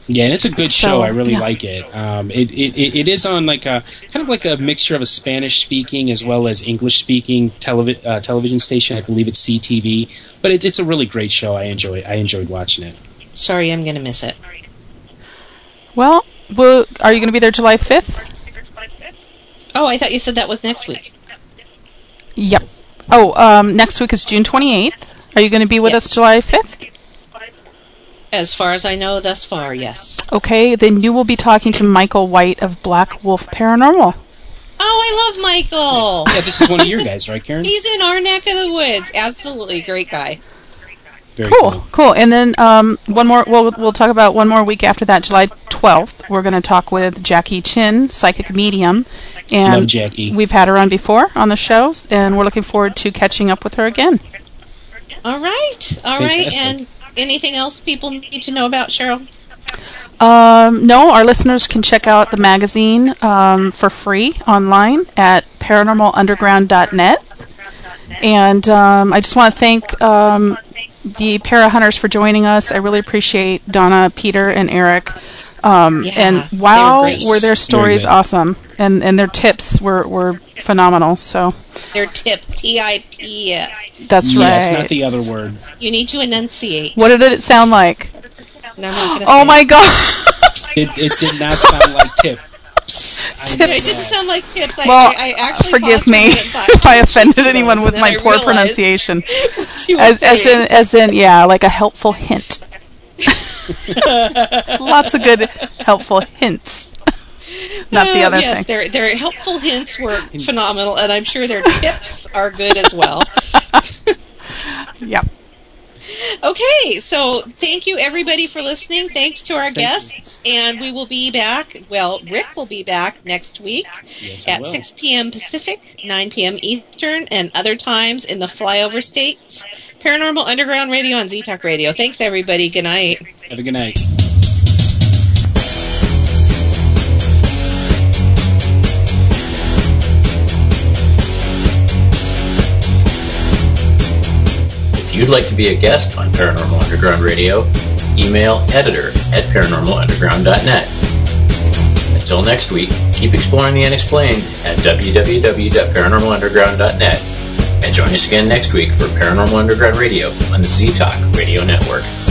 Yeah, and it's a good So, show. I really yeah. like it. Um, it, it. It is on like a kind of like a mixture of a Spanish-speaking as well as English-speaking televi- uh, television station. I believe it's C T V, but it, it's a really great show. I enjoy. I enjoyed watching it. Sorry, I'm going to miss it. Well, well, are you going to be there July fifth? Oh, I thought you said that was next week. Yep. Oh, um, next week is June twenty-eighth. Are you going to be with Yes. us July fifth? As far as I know thus far, yes. Okay, then you will be talking to Michael White of Black Wolf Paranormal. Oh, I love Michael. Yeah, this is one of your guys, right, Karen? He's in our neck of the woods. Absolutely, great guy. Very Cool, cool. And then um, one more. We'll we'll talk about one more week after that, July twelfth. We're going to talk with Jackie Chin, psychic medium, and Love Jackie. we've had her on before on the show, and we're looking forward to catching up with her again. All right, all right. Fantastic. And anything else people need to know about, Cheryl? Um, no, our listeners can check out the magazine um, for free online at paranormal underground dot net. And um, I just want to thank um, the Para Hunters for joining us. I really appreciate Donna, Peter, and Eric. Um, Yeah, and they wow, were great. were their stories good. awesome. And and their tips were, were phenomenal. So Their tips, T I P S. that's Yes, right. not the other word. You need to enunciate. What did it sound like? No, I'm not gonna Oh say my it. god! It, it did not sound like tips. I It know didn't that. sound like tips. I, Well, I, I actually forgive paused for a me minute and thought, if I "Oh, offended Jesus," anyone with and my then I poor realized pronunciation. what she was As, as in, saying. as in, yeah, like a helpful hint. Lots of good, helpful hints. Not the Oh, other yes, thing. their their helpful hints were phenomenal, and I'm sure their tips are good as well. Yep. Okay, so thank you everybody for listening. Thanks to our guests, and we will be back. Well, Rick will be back next week Yes, I at will. six p.m. Pacific, nine p.m. Eastern, and other times in the flyover states. Paranormal Underground Radio on Z-Talk Radio. Thanks, everybody. Good night. Have a good night. If you'd like to be a guest on Paranormal Underground Radio, email editor at paranormal underground dot net. Until next week, keep exploring the unexplained at w w w dot paranormal underground dot net. And join us again next week for Paranormal Underground Radio on the Z-Talk Radio Network.